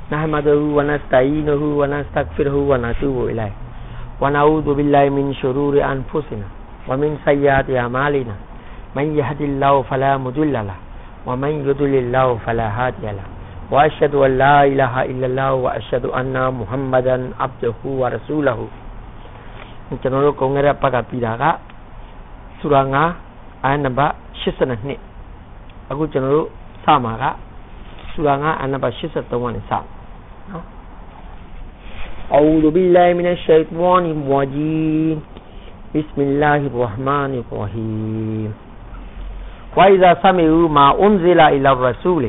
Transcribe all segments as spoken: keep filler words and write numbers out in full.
Nahmaduhu wa nasta'inuhu wa nastaghfiruhu wa natubu ilayh. Wa na'udzu billahi min shururi anfusina wa min sayyiati a'malina. Man yahdihillahu fala mudilla lahu wa man yudlilhu fala hadiya lahu. Wa ashhadu an la ilaha illallah wa ashhadu anna Muhammadan abduhu wa rasuluhu. ကျွန်တော်တို့ကုံခဲ့တဲ့ဘက်ကပြီးတာကစူရာ၅အာနံပါတ်၈၂ အခုကျွန်တော်တို့စမှာကစူရာ၅အာနံပါတ်၈၃ကနေစနော် أعوذ بالله من الشيطان الرجيم بسم الله الرحمن الرحيم وإذا سمعوا ما أنزل إلى الرسول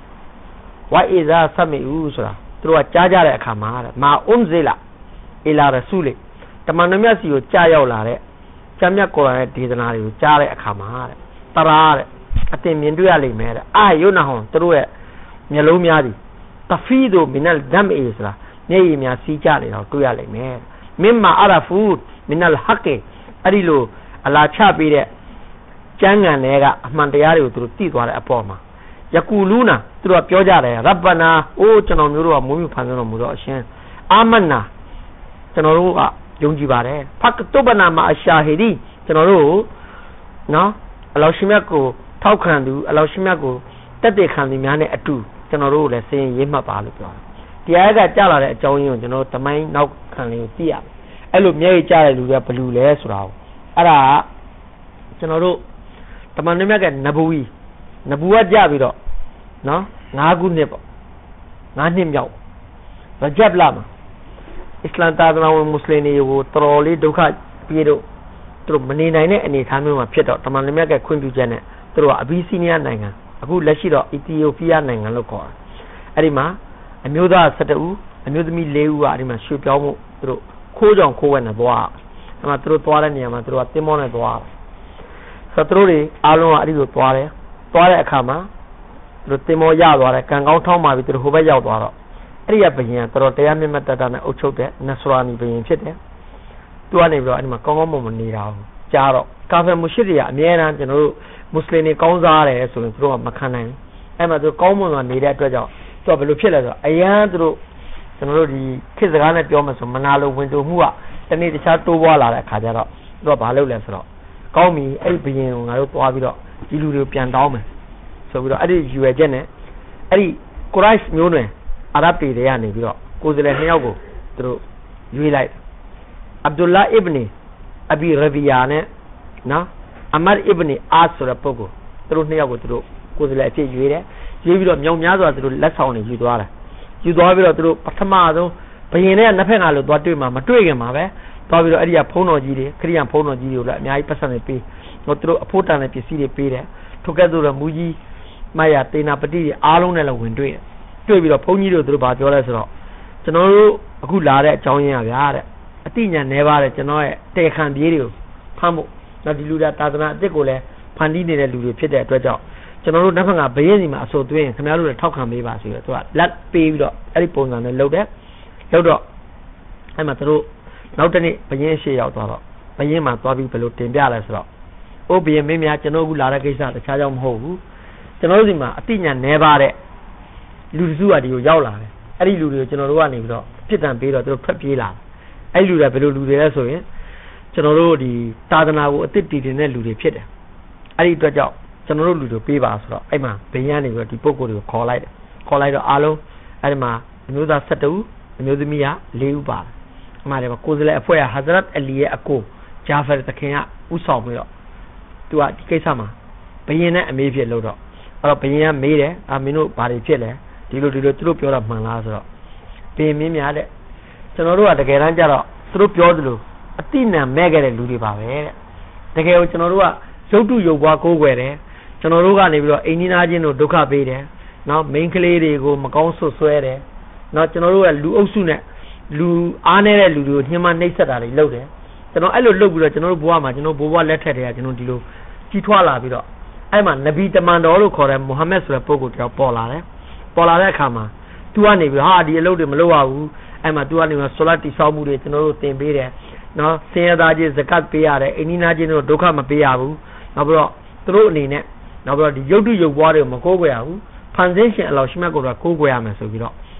وإذا سمعوا ဆိုတာသူတို့ကကြားကြတဲ့အခါမှာမာ أنزل إلى الرسول တမန်တော်မြတ်စီကိုကြားရောက်လာတဲ့ကျမ်းမြတ်ကုရ်အာန်ရဲ့ဒေသနာတွေကိုကြားတဲ့အခါမှာတဲ့တရာတဲ့အတင်မြင်တွေ့ရလိမ့်မယ်တဲ့အာယုနာဟွန်သူတို့ရဲ့မျက်လုံးများသည်တဖီဒိုမီနလ်ဒမ်အေဆိုတာမျက်ရည်များစီးကြနေတော့တွေ့ရလိမ့်မယ်မင်မာအရာဖူမင်နလ်ဟက်ကအဲ့ဒီလိုအလာချပေးတဲ့ကျမ်းဂန်တွေကအမှန်တရားတွေကိုသူတို့သိသွားတဲ့အပေါ်မှာယကူလူနာသူတို့ကပြောကြတယ်ရဘ္ဗနာအိုးကျွန်တော်မျိုးတို့ကမွေးမြူဖန်ဆင်းတော်မူတော့အရှင်အာမနာကျွန်တော်တို့ကယုံကြည်ပါတယ်ဖတ်တုဘနာမှာအရှာဟီဒီကျွန်တော်တို့နော်အလောရှိမြတ်ကိုထောက်ခံသူအလောရှိမြတ်ကိုတက်တဲ့ခံသူများနဲ့အတူကျွန်တော်တို့လည်းစင်ရေးမှတ်ပါလို့ပြောတယ်တရားကကြားလာတဲ့အကြောင်းရင်းကိုကျွန်တော်တို့တမိုင်းနောက်ခံလေးကိုသိရမယ်အဲ့လိုမျက်ရည်ကြားတဲ့လူတွေကဘလူလဲဆိုတာကိုအဲ့ဒါကကျွန်တော်တို့တမန်တော်မြတ်ကနဘူဝီနဘူဝတ်ကြပြီးတော့နော်၅ခုနှစ်ပေါ့၅နှစ်မြောက်ရဂျပ်လာမှာအစ္စလာမ်သာသနာဝင်မွတ်စလင်တွေကိုတော်တော်လေးဒုက္ခပြေတော့သူတို့မနေနိုင်တဲ့အနေအထားမျိုးမှာဖြစ်တော့တမန်တော်မြတ်ကခွင့်ပြုချက်နဲ့သူတို့ကအဘီစီးနီးယားနိုင်ငံအခုလက်ရှိတော့အီသီယိုပီးယားနိုင်ငံလို့ခေါ်တယ်အဲ့ဒီမှာအမျိုးသား၁၁ဦးအမျိုးသမီး၄ဦးကအဲ့ဒီမှာရွှေ့ပြောင်းမှုသူတို့ခိုးကြောင်ခိုးဝဲနေသွားအဲ့မှာသူတို့သွားတဲ့နေရာမှာသူတို့ကတင်းမောနဲ့သွားဆိုတော့သူတို့တွေအားလုံးကအဲ့ဒီလိုသွားတယ်သွားတဲ့အခါမှာသူတို့တင်းမောရသွားတယ်ကံကောင်းထောင်းပါပြီသူတို့ဟိုဘက်ရောက်သွားတော့အဲ့ဒီကဘယင်တော်တော်တရားမြတ်မြတ်တတနဲ့အုပ်ချုပ်တဲ့နဆရာနီဘယင်ဖြစ်တယ်သူကနေပြီးတော့အဲ့ဒီမှာကောင်းကောင်းမွန်မွန်နေတာကိုကြားတော့ကာဖီမူရှစ်တွေကအများအားကျွန်တော်တို့မွတ်စလင်တွေကောင်းစားတယ်ဆိုရင်သူတို့ကမခံနိုင်ဘူးအဲ့မှာသူကောင်းမွန်စွာနေတဲ့အတွက်ကြောင့်သူကဘယ်လိုဖြစ်လဲဆိုတော့အရန်သူတို့ကျွန်တော်တို့ဒီခေတ်စကားနဲ့ပြောမှဆိုမနာလိုဝင်တူမှုကတနေ့တခြားတိုးပွားလာတဲ့အခါကျတော့သူကဘာလုပ်လဲဆိုတော့ကောင်းပြီအဲ့ဒီဘယင်ကိုငါတို့သွားပြီးတော့ဒီလူတွေကိုပြန်တောင်းမယ်ဆိုပြီးတော့အဲ့ဒီယူရချက်နဲ့အဲ့ဒီကိုရိုက်မျိုးတွေအာရဗ်တွေကနေပြီးတော့ကိုယ်စလဲနှစ်ယောက်ကိုသူတို့ရွေးလိုက်အဗ္ဒူလာအစ်ဘ်နီအဘီရဘီယာနဲ့နော်အမတ်အစ်ဘ်နီအာဆိုတဲ့ပုဂ္ဂိုလ်သူတို့နှစ်ယောက်ကိုသူတို့ကိုယ်စလဲအဖြစ်ရွေးတယ်ရွေးပြီးတော့မြောင်များစွာသူတို့လက်ဆောင်တွေယူသွားတယ်ယူသွားပြီးတော့သူတို့ပထမဆုံးဘယင်နဲ့နှစ်ဖက်ကလို့သွားတွေ့မှာမတွေ့ခင်မှာပဲသွားပြီးတော့အဲ့ဒီကဖုံးတော်ကြီးတွေခရိယံဖုံးတော်ကြီးတွေကိုလည်းအများကြီးပတ်စံတွေပေးတော့သူတို့အဖို့တန်တဲ့ပစ္စည်းတွေပေးတယ်ထိုကဲ့သို့တော့မူကြီးမယာတေနာပတိတွေအားလုံးနဲ့လည်းဝင်တွေ့တယ်တွေ့ပြီးတော့ဘုန်းကြီးတို့သူတို့ဘာပြောလဲဆိုတော့ကျွန်တော်တို့အခုလာတဲ့အကြောင်းရင်းကဗျာတဲ့အတိညာနဲပါတယ်ကျွန်တော်ရဲ့တေခံပြေးတွေကိုဖမ်းဖို့နောက်ဒီလူတွေသာသနာအစ်စ်ကိုလည်းဖန်တီးနေတဲ့လူတွေဖြစ်တဲ့အတွက်ကြောင့်ကျွန်တော်တို့နောက်ခါဘယင်းစီမှာအဆိုသွင်းခင်ဗျားတို့လည်းထောက်ခံပေးပါဆိုတော့သူကလက်ပေးပြီးတော့အဲ့ဒီပုံစံနဲ့လှုပ်တယ်လှုပ်တော့အဲ့မှာသူတို့နောက်တနေ့ဘယင်းရှေ့ရောက်သွားတော့ဘယင်းမှာသွားပြီးဘယ်လိုတင်ပြလဲဆိုတော့အိုးဘယင်းမင်းများကျွန်တော်အခုလာတဲ့ကိစ္စတခြားကြောင့်မဟုတ်ဘူးကျွန်တော်တို့ဒီမှာအတိညာနဲပါတဲ့လူစုကဒီကိုရောက်လာတယ်အဲ့ဒီလူတွေကိုကျွန်တော်တို့ကနေပြီးတော့ပြစ်ဒဏ်ပေးတော့သူတို့ဖက်ပြေးလာအဲ့ဒီလူတွေဘယ်လိုလူတွေလဲဆိုရင်ကျွန်တော်တို့ဒီသာသနာကိုအစ်စ်တည်တင်တဲ့လူတွေဖြစ်တယ်အဲ့ဒီအတွက်ကြောင့်ကျွန်တော်တို့လူတွေပေးပါဆိုတော့အဲ့မှာဘယင်းကနေပြီးတော့ဒီပုဂ္ဂိုလ်တွေကိုခေါ်လိုက်တယ်ခေါ်လိုက်တော့အားလုံးအဲ့ဒီမှာအမျိုးသား၁၁ဦးအမျိုးသမီးက၄ဦးပါတယ်အမှားတယ်ကိုယ်စလဲအဖွဲ့ကဟာဇရတ်အလီရဲ့အကိုဂျာဖာတခင်ကဥဆောင်ပြီးတော့သူကဒီကိစ္စမှာဘယင်းနဲ့အမေးဖြစ်လို့တော့အဲ့တော့ဘယင်းကမေးတယ်အာမင်းတို့ဘာတွေဖြစ်လဲဒီလိုဒီလိုသူတို့ပြောတာမှန်လားဆိုတော့ဘယင်းမင်းများတဲ့ကျွန်တော်တို့ကတကယ်တမ်းကျတော့သူတို့ပြောသလိုအတိနံမဲ့ခဲ့တဲ့လူတွေပါပဲတဲ့တကယ်ကိုကျွန်တော်တို့ကရုပ်တုရုပ်ဘွားကိုးကွယ်တယ်ကျွန်တော်တို့ကနေပြီးတော့အိမ်နီးနားချင်းတို့ဒုက္ခပေးတယ်နော်မိန်းကလေးတွေကိုမကောင်းဆွဆွဲတယ်နော်ကျွန်တော်တို့ကလူအုပ်စုနဲ့လူအားနေတဲ့လူတွေကိုညှဉ်းပန်းနှိပ်စက်တာတွေလုပ်တယ်ကျွန်တော်အဲ့လိုလုပ်ပြီးတော့ကျွန်တော်တို့ဘဝမှာကျွန်တော်ဘဝလက်ထက်တွေကကျွန်တော်ဒီလိုကြီးထွားလာပြီးတော့အဲ့မှာနဗီတမန်တော်လို့ခေါ်တဲ့မုဟမ္မဒ်ဆိုတဲ့ပုဂ္ဂိုလ်တယောက်ပေါ်လာတယ်ပေါ်လာတဲ့အခါမှာသူကနေပြီးဟာဒီအလုပ်တွေမလုပ်ရဘူးအဲ့မှာသူကနေပြီးဆိုလာတိဆောက်မှုတွေကျွန်တော်တို့သင်ပေးတယ်နော်ဆင်းရဲသားချင်းဇကတ်ပေးရတယ်အိမ်နီးနားချင်းတို့ဒုက္ခမပေးရဘူးနောက်ပြီးတော့သူတို့အနေနဲ့နောက်ပြီးတော့ဒီရုပ်တုရုပ်ဘွားတွေကိုမကိုးကွယ်ရဘူးဖန်ဆင်းရှင်အလောရှိမြတ်ကိုတော့ကိုးကွယ်ရမယ်ဆိုပြီးတော့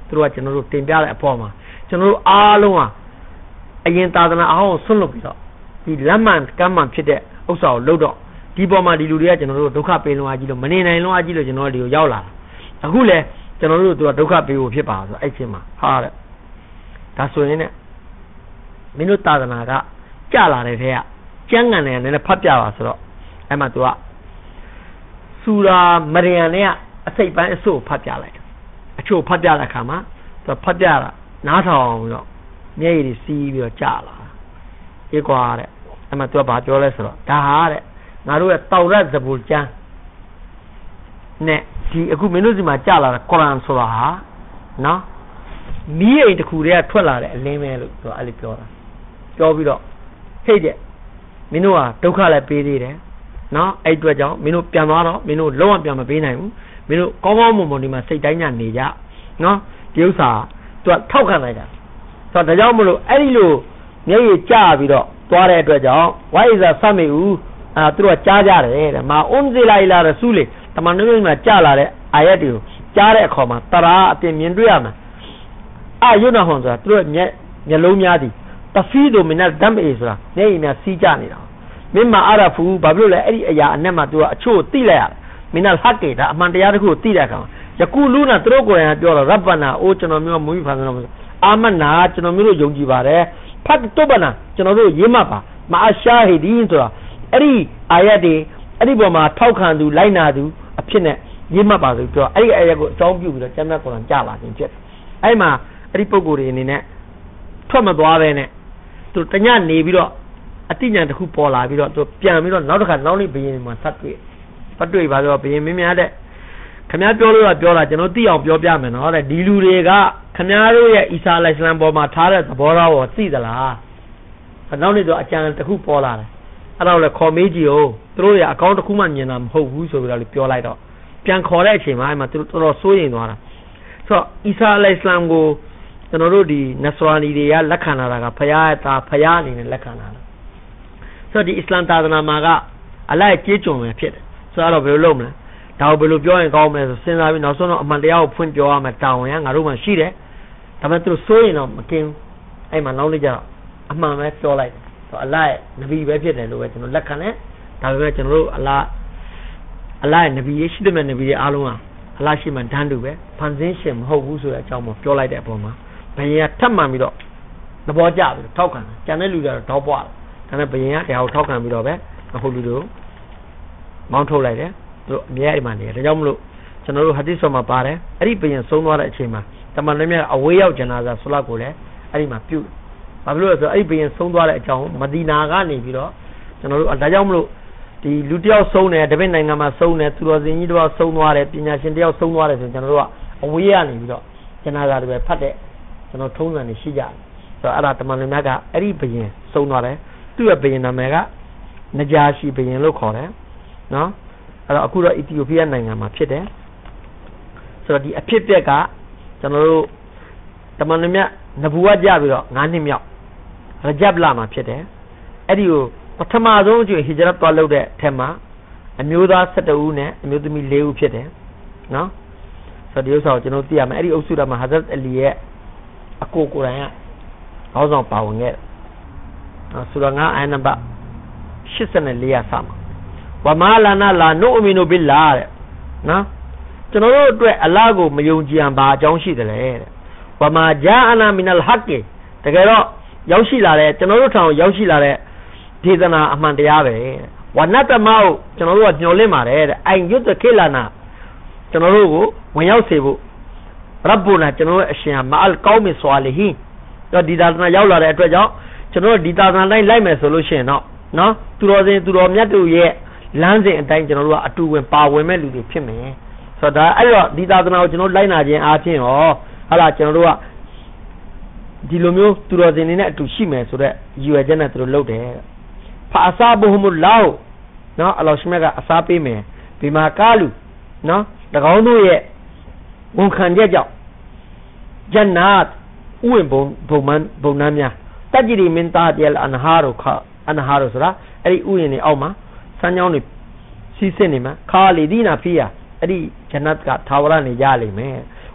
သူတို့ကကျွန်တော်တို့တင်ပြတဲ့အပေါ်မှာကျွန်တော်တို့အားလုံးဟာအရင်သာသနာအောင်ဆွန့်လွတ်ပြီးတော့ဒီလက်မှန်ကမ်းမှန်ဖြစ်တဲ့ဥစ္စာကိုလုပ်တော့ဒီပေါ်မှာဒီလူတွေကကျွန်တော်တို့ဒုက္ခပေးလုံးအကြီးလို့မနေနိုင်လုံးအကြီးလို့ကျွန်တော်တို့ဒီကိုရောက်လာတာအခုလဲကျွန်တော်တို့သူကဒုက္ခပေးဖို့ဖြစ်ပါဆိုအဲ့ချင်းမှာဟာတဲ့ဒါဆိုရင်ねမင်းတို့သာသနာကကြလာတဲ့ထဲကကျမ်းဂန်နဲ့လည်းဖတ်ပြပါဆိုတော့အဲ့မှာသူကစူရာမရိယံနဲ့အစိတ်ပိုင်းအစို့ဖတ်ပြလိုက်တယ်အချို့ဖတ်ပြတဲ့အခါမှာသူဖတ်ပြတာနားထောင်ပြီးတော့မျက်ရည်တွေစီးပြီးတော့ကြာလာအေးကွာတဲ့အဲ့မှာသူကဘာပြောလဲဆိုတော့ဒါဟာတဲ့ငါတို့ရဲ့တောက်ရက်ဇဘူကျမ်းနဲ့ဒီအခုမင်းတို့စီမှာကြာလာတဲ့ကုရ်အာန်ဆိုတာဟာနော်မီးအိမ်တစ်ခုတည်းကထွက်လာတဲ့အလင်းပဲလို့သူကအဲ့လိုပြောတာပြောပြီးတော့ဟိတ်တဲ့မင်းတို့ဟာဒုက္ခလည်းပေးသေးတယ်နော်အဲ့အတွက်ကြောင့်မင်းတို့ပြန်သွားတော့မင်းတို့လုံးဝပြန်မပေးနိုင်ဘူးမင်းတို့ကောင်းကောင်းမွန်မွန်ဒီမှာစိတ်တိုင်းညနေကြနော်ဒီဥစ္စာသူကထောက်ခံလိုက်တာဆိုတော့ဒါကြောင့်မလို့အဲ့ဒီလိုမျက်ရည်ကျပြီးတော့သွားတဲ့အတွက်ကြောင့်ဝိုင်းစာဆတ်မိဦးအာသူတို့ကကြားကြတယ်တဲ့မာအွန်ဇီလာအီလာရဆူလီတမန်တော်ကြီးမှာကြားလာတဲ့အာယတ်တွေကိုကြားတဲ့အခါမှာတရာအပြင်မြင်တွေ့ရမှာအာယုနာဟွန်ဆိုတာသူတို့မျက်မျက်လုံးများသည်တဖီဒိုမနတ်ဒမ်အေဆိုတာမျက်ရည်များစီးကြနေတာမင်းမအာရဖူဘာဖြစ်လို့လဲအဲ့ဒီအရာအနဲ့မှာသူကအချို့သိလိုက်ရတယ်မင်းနဟတ်ကေဒါအမှန်တရားတစ်ခုသိတဲ့အခါမှာယကူလူနာသူတို့ကိုယ်တိုင်ပြောတော့ရဗ္ဗနာအိုးကျွန်တော်မျိုးမူဖန်ဆိုတော့အာမနာကျွန်တော်မျိုးတို့ယုံကြည်ပါတယ်ဖတ်တုဘနာကျွန်တော်တို့ရေးမှတ်ပါမအရှာဟီဒီန်ဆိုတာအဲ့ဒီအာယတ်တွေအဲ့ဒီပေါ်မှာထောက်ခံသူလိုက်နာသူအဖြစ်နဲ့ရေးမှတ်ပါဆိုပြောအဲ့ဒီအာယတ်ကိုအကြောင်းပြုပြီးတော့ကျမ်းစာကုရ်အာန်ကြားလာခြင်းဖြစ်အဲ့မှာအဲ့ဒီပုံကိုယ်တွေအနေနဲ့ထွက်မသွားပဲနဲ့သူတညနေပြီးတော့အတိညာတစ်ခုပေါ်လာပြီးတော့သူပြန်ပြီးတော့နောက်တစ်ခါနောက်နေ့ဘယင်းမှာဆက်တွေ့ပတ်တွေ့ပါဆိုတော့ဘယင်းမင်းများတဲ့ခင်ဗျားပြောလို့တော့ပြောတာကျွန်တော်သိအောင်ပြောပြမယ်နော်တဲ့ဒီလူတွေကခင်ဗျားတို့ရဲ့အီဆာလိုင်စလမ်ပေါ်မှာထားတဲ့သဘောထားကိုသိသလားနောက်နေ့တော့အကြံတစ်ခုပေါ်လာတယ်အဲ့တော့လေခေါ်မေးကြည့်အောင်သူတို့ရဲ့အကောင့်တစ်ခုမှမြင်တာမဟုတ်ဘူးဆိုပြီးတော့ပြောလိုက်တော့ပြန်ခေါ်တဲ့အချိန်မှာအဲ့မှာသူတို့တော်တော်စိုးရိမ်သွားတာဆိုတော့အီဆာလိုင်စလမ်ကိုကျွန်တော်တို့ဒီနဆရာနီတွေကလက်ခံလာတာကဖယားတာဖယားအနေနဲ့လက်ခံလာတာဆိုတော့ဒီအစ္စလာမ်သာသနာမှာကအလိုက်ကြေးကြုံပဲဖြစ်တယ်ဆိုတော့ဘယ်လိုလုပ်မလဲဒါကိုဘယ်လိုပြောရင်ကောင်းမလဲဆိုစဉ်းစားပြီးနောက်ဆုံးတော့အမှန်တရားကိုဖွင့်ပြောရမယ်တောင်းရင်ငါတို့မှရှိတယ်ဒါပေမဲ့သူစိုးရင်တော့မကင်းအဲ့မှာနောက်နေ့ကျတော့အမှန်ပဲပြောလိုက်တယ်ဆိုတော့အလိုက်နဗီပဲဖြစ်တယ်လို့ပဲကျွန်တော်လက်ခံတယ်ဒါပေမဲ့ကျွန်တော်တို့အလားအလိုက်နဗီရဲ့ရှိတဲ့နဗီရဲ့အားလုံးကအလားရှိမှတန်းတူပဲဖန်ဆင်းရှင်မဟုတ်ဘူးဆိုတဲ့အကြောင်းကိုပြောလိုက်တဲ့အပေါ်မှာဘယင်ကထပ်မှန်ပြီးတော့သဘောကျပြီးထောက်ခံတယ်ကျန်တဲ့လူတွေတော့တောက်ပွားတယ်ဒါပေမဲ့ဘယင်ကတရားကိုထောက်ခံပြီးတော့ပဲအခုလူတို့မောင်းထုတ်လိုက်တယ်သူတို့အမြဲအိမ်မှာနေတယ်ဒါကြောင့်မလို့ကျွန်တော်တို့ဟာဒီဆောမှာပါတယ်အဲ့ဒီဘယင်ဆုံးသွားတဲ့အချိန်မှာတမန်တော်မြတ်အဝေးရောက်ဂျနာဇာဆလာကိုလည်းအဲ့ဒီမှာပြုဘာဖြစ်လို့လဲဆိုတော့အဲ့ဒီဘယင်ဆုံးသွားတဲ့အကြောင်းမဒီနာကနေပြီးတော့ကျွန်တော်တို့ဒါကြောင့်မလို့ဒီလူတယောက်ဆုံးတယ်တပည့်နိုင်ငံမှာဆုံးတယ်သူတော်စင်ကြီးတယောက်ဆုံးသွားတယ်ပညာရှင်တယောက်ဆုံးသွားတယ်ဆိုရင်ကျွန်တော်တို့ကအဝေးကနေပြီးတော့ဂျနာဇာတွေပဲဖတ်တဲ့ကျွန်တော်ထုံးစံနေရှိကြတယ်ဆိုတော့အဲ့ဒါတမန်တော်မြတ်ကအဲ့ဒီဘယင်ဆုံးသွားတယ်သူ့ရဲ့ဘယင်နာမည်ကနဂျာရှိဘယင်လို့ခေါ်တယ်နော်အဲ့တော့အခုတော့အီသီယိုးပီးယားနိုင်ငံမှာဖြစ်တယ်ဆိုတော့ဒီအဖြစ်အပျက်ကကျွန်တော်တို့တမန်တော်မြတ်နဗူဝတ်ကြပြီးတော့၅နှစ်မြောက်ရဂျပ်လမှာဖြစ်တယ်အဲ့ဒီကိုပထမဆုံးအကျဟီဂျရတ်သွားလုပ်တဲ့ထက်မှာအမျိုးသား၁၁ဦးနဲ့အမျိုးသမီး၄ဦးဖြစ်တယ်နော်ဆိုတော့ဒီဥစ္စာကိုကျွန်တော်သိရမယ်အဲ့ဒီအုပ်စုတော်မှာဟာဇတ်အလီရဲ့အကိုကိုယ်တိုင်ကခေါင်းဆောင်ပါဝင်ခဲ့တယ်နော်ဆိုတော့ငါအာနံပါတ်၈၄ရာစမှာဝမာလာနာလာနုအမီနူဘီလာတဲ့နော်ကျွန်တော်တို့အတွက်အလ္လာဟ်ကိုမယုံကြည်အောင်ဘာအကြောင်းရှိတယ်လဲတဲ့ဝမာဂျာအနာမီနလ်ဟက်ကီတကယ်တော့ရောက်ရှိလာတဲ့ကျွန်တော်တို့ထောင်ရောက်ရှိလာတဲ့ဒေသနာအမှန်တရားပဲဝနတမောကျွန်တော်တို့ကညှော်လင့်ပါတယ်တဲ့အိုင်ယွတ်ခေလာနာကျွန်တော်တို့ကိုဝင်ရောက်စေဖို့ရဗ္ဗူနာကျွန်တော်တို့အရှင်မာအလ်ကောင်းမီဆွာလီဟီတော့ဒီသာသနာရောက်လာတဲ့အတွက်ကြောင့်ကျွန်တော်တို့ဒီသာသနာတိုင်းလိုက်မယ်ဆိုလို့ရှိရင်တော့နော်သူတော်စင်သူတော်မြတ်တို့ရဲ့လမ်းစဉ်အတိုင်းကျွန်တော်တို့ကအတူဝင်ပါဝင်မဲ့လူတွေဖြစ်မယ်ဆိုတော့ဒါအဲ့တော့ဒီသာသနာကိုကျွန်တော်လိုက်နာခြင်းအားဖြင့်ရောဟာလာကျွန်တော်တို့ကဒီလိုမျိုးသူတော်စင်တွေနဲ့အတူရှိမယ်ဆိုတော့ရည်ရွယ်ချက်နဲ့သူတို့လုပ်တယ်ဖာအစာဘူဟမူလာနော်အလောရှမြတ်ကအစာပေးမယ်ဒီမှာကာလူနော်တကောင်းတို့ရဲ့ဝန်ခံချက်ကြောင့်ဂျန်နတ်ဥဝင်ဘုံဘုံမန်ဘုံနာများတဂျရီမင်တာတီအလ်အန်ဟာရူခအန်ဟာရူဆိုတာအဲ့ဒီဥယျာဉ်တွေအောက်မှာစမ်းကြောင်းတွေစီးစစ်နေမှာခါလီဒီနာဖီယာအဲ့ဒီဂျန်နတ်ကထာဝရနေကြလိမ့်မယ်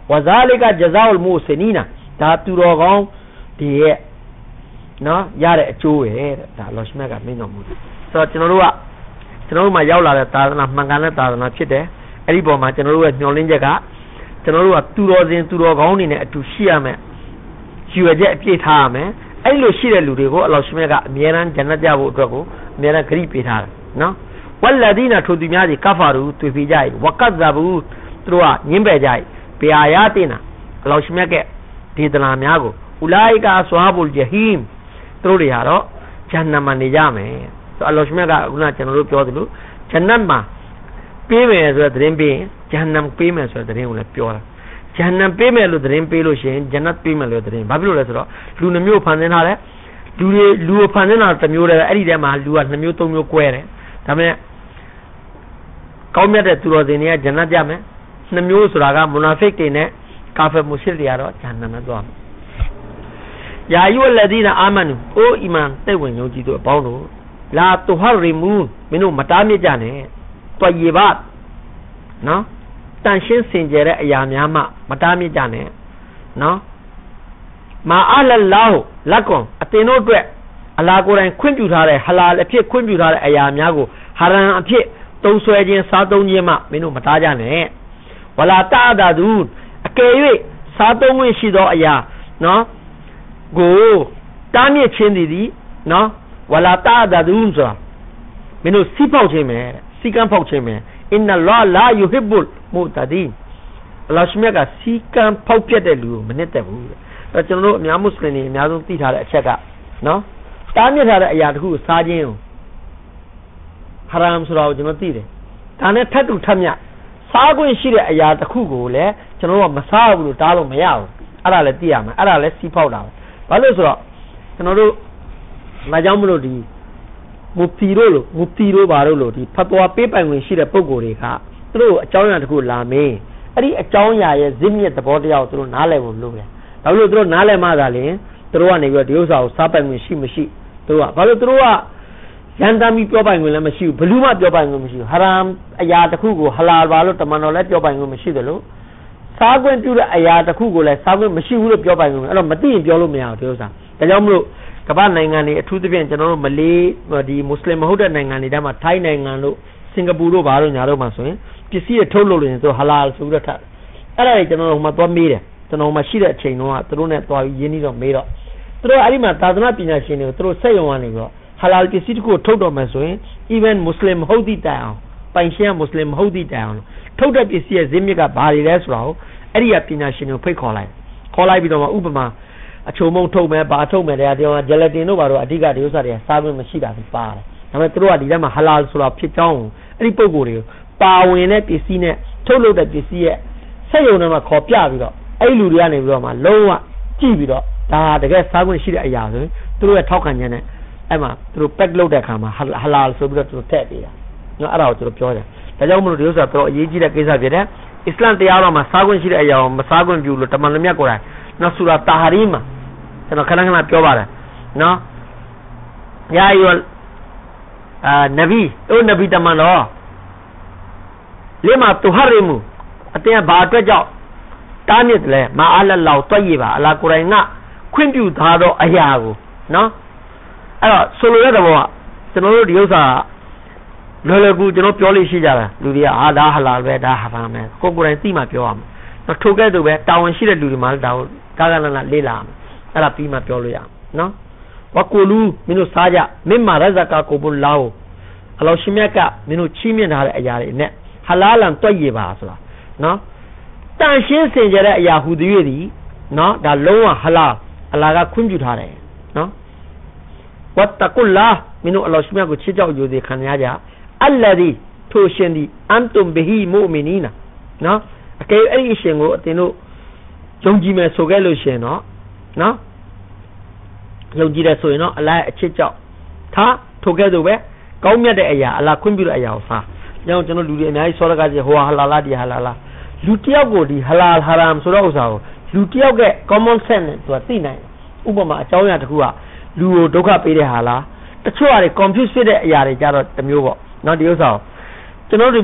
ဝဇာလိကဂျဇာအလ်မူဆနီနာဒါသူတော်ကောင်းဒီရဲ့နော်ရတဲ့အကျိုးပဲတဲ့ဒါလောရှမြတ်ကမင်းတော်မူတယ်ဆိုတော့ကျွန်တော်တို့ကကျွန်တော်တို့မှာရောက်လာတဲ့သာသနာမှန်ကန်တဲ့သာသနာဖြစ်တယ်အဲ့ဒီပေါ်မှာကျွန်တော်တို့ရဲ့ညှော်လင်းချက်ကကျွန်တော်တို့ကသူတော်စင်သူတော်ကောင်းတွေနဲ့အတူရှိရမယ်ရွယ်ချက်အပြည့်ထားရမယ်အဲ့လိုရှိတဲ့လူတွေကိုအလောရှမြတ်ကအမြဲတမ်းဂျန်နတ်ကြဖို့အတွက်ကိုအမြဲတမ်းဂရုပေးထားတယ်နော်ဝလဒီနာထိုသူများစီကဖာရူတွေ့ပြကြ၏ဝကတ်ဇဘူသူတို့ကညင်းပယ်ကြ၏ဘေအာယာတင်နာအလောရှမြတ်ကဒေသနာများကိုဥလာအိကာဆွာဘူလ်ဂျဟီမ်သူတို့တွေကတော့ဂျန်နတ်မှာနေကြမယ်ဆိုအလောရှမြတ်ကခုနကျွန်တော်တို့ပြောသလိုဂျန်နတ်မှာပေးမယ်ဆိုတဲ့သတင်းပေးရင်ဂျန်နတ်ပေးမယ်ဆိုတဲ့သတင်းကိုလည်းပြောတာဂျန်နတ်ပေးမယ်လို့သတင်းပေးလို့ရှိရင်ဂျန်နတ်ပေးမယ်လို့သတင်းဘာဖြစ်လို့လဲဆိုတော့လူနှမျိုးဖန်ဆင်းထားတယ်လူတွေလူကိုဖန်ဆင်းတာတစ်မျိုးတည်းအဲ့ဒီထဲမှာလူကနှစ်မျိုးသုံးမျိုး꿰တယ်ဒါပေမဲ့ကောင်းမြတ်တဲ့သူတော်စင်တွေကဂျန်နတ်ကြမယ်နှစ်မျိုးဆိုတာကမူနာဖစ်တွေနဲ့ကာဖီမုရှစ်တွေကတော့ဂျန်နတ်နဲ့သွားမယ်ယာယုလဒီနာအာမနူအိုအီမန်တဲ့ဝင်ယုံကြည်သူအပေါင်းတို့လာတူဟာရီမူမင်းတို့မတားမြစ်ကြနဲ့တွယ်ရပါနော်တန်ရှင်းစင်ကြယ်တဲ့အရာများမှမတားမြစ်ကြနဲ့နော်မာအလလောလက်ကွန်အတင်တို့အတွက်အလာကိုယ်တိုင်ခွင့်ပြုထားတဲ့ဟလာအဖြစ်ခွင့်ပြုထားတဲ့အရာများကိုဟာရန်အဖြစ်တုံးဆွဲခြင်းစားသုံးခြင်းမှမင်းတို့မတားကြနဲ့ဝလာတာဒါဒူအကယ်၍စားသုံးဝင်ရှိသောအရာနော်ကိုတားမြစ်ခြင်းသည်သည်နော်ဝလာတာဒါဒူဆိုတာမင်းတို့စီးပေါက်ခြင်းပဲစီကံပေါက်ခြင်းပဲအင်နလာလာယူဟစ်ဘူလ်မူတဒီအလ္လာဟ်မြတ်ကစီကံပေါက်ပြတ်တဲ့လူကိုမနစ်သက်ဘူးတဲ့အဲကျွန်တော်တို့အများမွတ်စလင်တွေအများဆုံးသိထားတဲ့အချက်ကနော်တားမြစ်ထားတဲ့အရာတစ်ခုကိုစားခြင်းကိုဟာရမ်ဆိုတာကိုကျွန်တော်သိတယ်ဒါနဲ့ထပ်တူထပ်မြစားခွင့်ရှိတဲ့အရာတစ်ခုကိုလည်းကျွန်တော်တို့ကမစားဘူးလို့တားလို့မရဘူးအဲ့ဒါလည်းသိရမယ်အဲ့ဒါလည်းစီးပေါက်တာပဲဘာလို့ဆိုတော့ကျွန်တော်တို့မကြောက်မလို့ဒီမူတီတို့လို့မူတီတို့ဘာလို့လို့ဒီဖတ်တော်ပေးပိုင်ဝင်ရှိတဲ့ပုံကိုယ်တွေကသူတို့အကြောင်းအရာတစ်ခုလာမင်းအဲ့ဒီအကြောင်းအရာရဲ့ဇစ်မြစ်သဘောတရားကိုသူတို့နားလည်ဖို့လုပ်တယ်ဒါလို့သူတို့နားလည်မှသာလျှင်သူတို့ကနေပြီးတော့ဒီဥစ္စာကိုစားပိုင်ဝင်ရှိမရှိသူတို့ကဘာလို့သူတို့ကရန်တမ်းပြီးပြောပိုင်ဝင်လည်းမရှိဘူးဘလူးမှပြောပိုင်ဝင်မရှိဘူးဟာရမ်အရာတစ်ခုကိုဟလာဘာလို့တမန်တော်လည်းပြောပိုင်ဝင်မရှိတယ်လို့စားခွင့်ပြုတဲ့အရာတစ်ခုကိုလည်းစားခွင့်မရှိဘူးလို့ပြောပိုင်ဝင်အဲ့တော့မသိရင်ပြောလို့မရဘူးဒီဥစ္စာဒါကြောင့်မလို့ကမ္ဘာနိုင်ငံတွေအထူးသဖြင့်ကျွန်တော်တို့မလေးဒီမွတ်စလင်မဟုတ်တဲ့နိုင်ငံတွေထဲမှာထိုင်းနိုင်ငံတို့စင်ကာပူတို့ဘာလို့ညာတို့မှာဆိုရင်ပစ္စည်းတွေထုတ်လုပ်လို့ရင်သူဟလာဆိုပြီးတော့ထားအဲ့ဒါတွေကျွန်တော်တို့ဟိုမှာသွားမေးတယ်ကျွန်တော်မှာရှိတဲ့အချိန်တုန်းကသူတို့နဲ့သွားပြီးရင်းနှီးတော့မေးတော့သူတို့အဲ့ဒီမှာသာသနာပညာရှင်တွေကိုသူတို့စက်ရုံကနေပြီးတော့ဟလာပစ္စည်းတစ်ခုထုတ်တော့မယ်ဆိုရင် even မွတ်စလင်မဟုတ်သည့်တိုင်အောင်ပိုင်ရှင်မွတ်စလင်မဟုတ်သည့်တိုင်အောင်ထုတ်တဲ့ပစ္စည်းရဲ့ဇင်းမြစ်ကဘာတွေလဲဆိုတာကိုအဲ့ဒီကပညာရှင်တွေကိုဖိတ်ခေါ်လိုက်ခေါ်လိုက်ပြီးတော့မှဥပမာအချုံမုံထုတ်မယ်ဘာထုတ်မယ်တရားတရားဂျယ်လတင်တို့ဘာတို့အဓိကဒီဥစ္စာတွေစားလို့မရှိတာဒီပါတယ်ဒါပေမဲ့သူတို့ကဒီထဲမှာဟလာဆိုတာဖြစ်ကြောင်းအဲ့ဒီပုံကိုယ်တွေကိုပါဝင်တဲ့ပစ္စည်းနဲ့ထုတ်လုပ်တဲ့ပစ္စည်းရဲ့ဆက်ယုံထဲမှာခေါ်ပြပြီးတော့အဲ့လူတွေကနေပြီးတော့မှလုံးဝကြည့်ပြီးတော့ဒါတကယ်စားခွင့်ရှိတဲ့အရာဆိုရင်သူတို့ရဲ့ထောက်ခံချက်နဲ့အဲ့မှာသူတို့ pack လုပ်တဲ့အခါမှာဟလာဆိုပြီးတော့သူတို့ထည့်ပေးတာနော်အဲ့ဒါကိုသူတို့ပြောတယ်ဒါကြောင့်မလို့ဒီဥစ္စာတော့အရေးကြီးတဲ့ကိစ္စဖြစ်တယ်အစ္စလမ်တရားတော်မှာစားခွင့်ရှိတဲ့အရာကိုမစားခွင့်ပြုလို့တမန်တော်မြတ်ကိုယ်တိုင်နော်ဆူရာတာဟာရီမှာကျွန်တော်ခဏခဏပြောပါတယ်နော်ယာယွယ်အာနဗီအိုနဗီတမန်တော်လီမာတူဟာရီမူအတင်းဘာအတွက်ကြောင့်တားမြစ်တယ်လဲမာအလလောတွက်ရပါအလာကိုယ်တိုင်ကခွင့်ပြုထားတော့အရာကိုနော်အဲ့တော့ဆိုလိုတဲ့သဘောကကျွန်တော်တို့ဒီဥစ္စာလောလောကူကျွန်တော်ပြောလို့ရှိကြတာလူတွေကအာဒါဟလာပဲဒါဟာပါမယ်ကိုယ်ကိုယ်တိုင်သိမှပြောရမယ်နော်ထိုကဲ့သို့ပဲတာဝန်ရှိတဲ့လူတွေမှလည်းဒါကိုကာကနနာလေးလာမယ်အဲ့ဒါပြီးမှပြောလို့ရအောင်နော်ဝကူလူမင်းတို့စားကြမင်းမာရဇကာကိုဘုလာကိုအလောရှင်မြတ်ကမင်းတို့ချီးမြှင့်ထားတဲ့အရာတွေနဲ့ဟလာလန်တွက်ရပါဆိုတာနော်တန်ရှင်းစင်ကြတဲ့အရာဟူသည်၍ဒီနော်ဒါလုံးဝဟလာအလာကခွင့်ပြုထားတယ်နော်ဝတ်တကုလာမင်းတို့အလောရှင်မြတ်ကိုချစ်ကြောက်ယူသည်ခံရကြအလ္လာဒီထိုရှင်ဒီအန်တုမ်ဘီဟီမူမီနီနာနော်အကယ်အဲ့ဒီအရှင်ကိုအတင်တို့ယုံကြည်မယ်ဆိုခဲ့လို့ရှင်နော်နော်ယုံကြည်တယ်ဆိုရင်တော့အလားအချစ်ကြောက်ထားထိုကဲ့သို့ပဲကောင်းမြတ်တဲ့အရာအလားခွင့်ပြုတဲ့အရာကိုစားကြောင့်ကျွန်တော်လူတွေအများကြီးစောရကကြီးဟိုဟာလာလာဒီဟာလာလာလူတယောက်ကိုဒီဟလာဟာရမ်ဆိုတဲ့ဥစ္စာကိုလူတယောက်က common sense နဲ့သူကသိနိုင်ဥပမာအကြောင်းအရာတစ်ခုကလူကိုဒုက္ခပေးတဲ့ဟာလားတချို့ဟာတွေ confuse ဖြစ်တဲ့အရာတွေကြတော့တစ်မျိုးပေါ့နော်ဒီဥစ္စာကိုကျွန်တော်တို့ဒီမှာ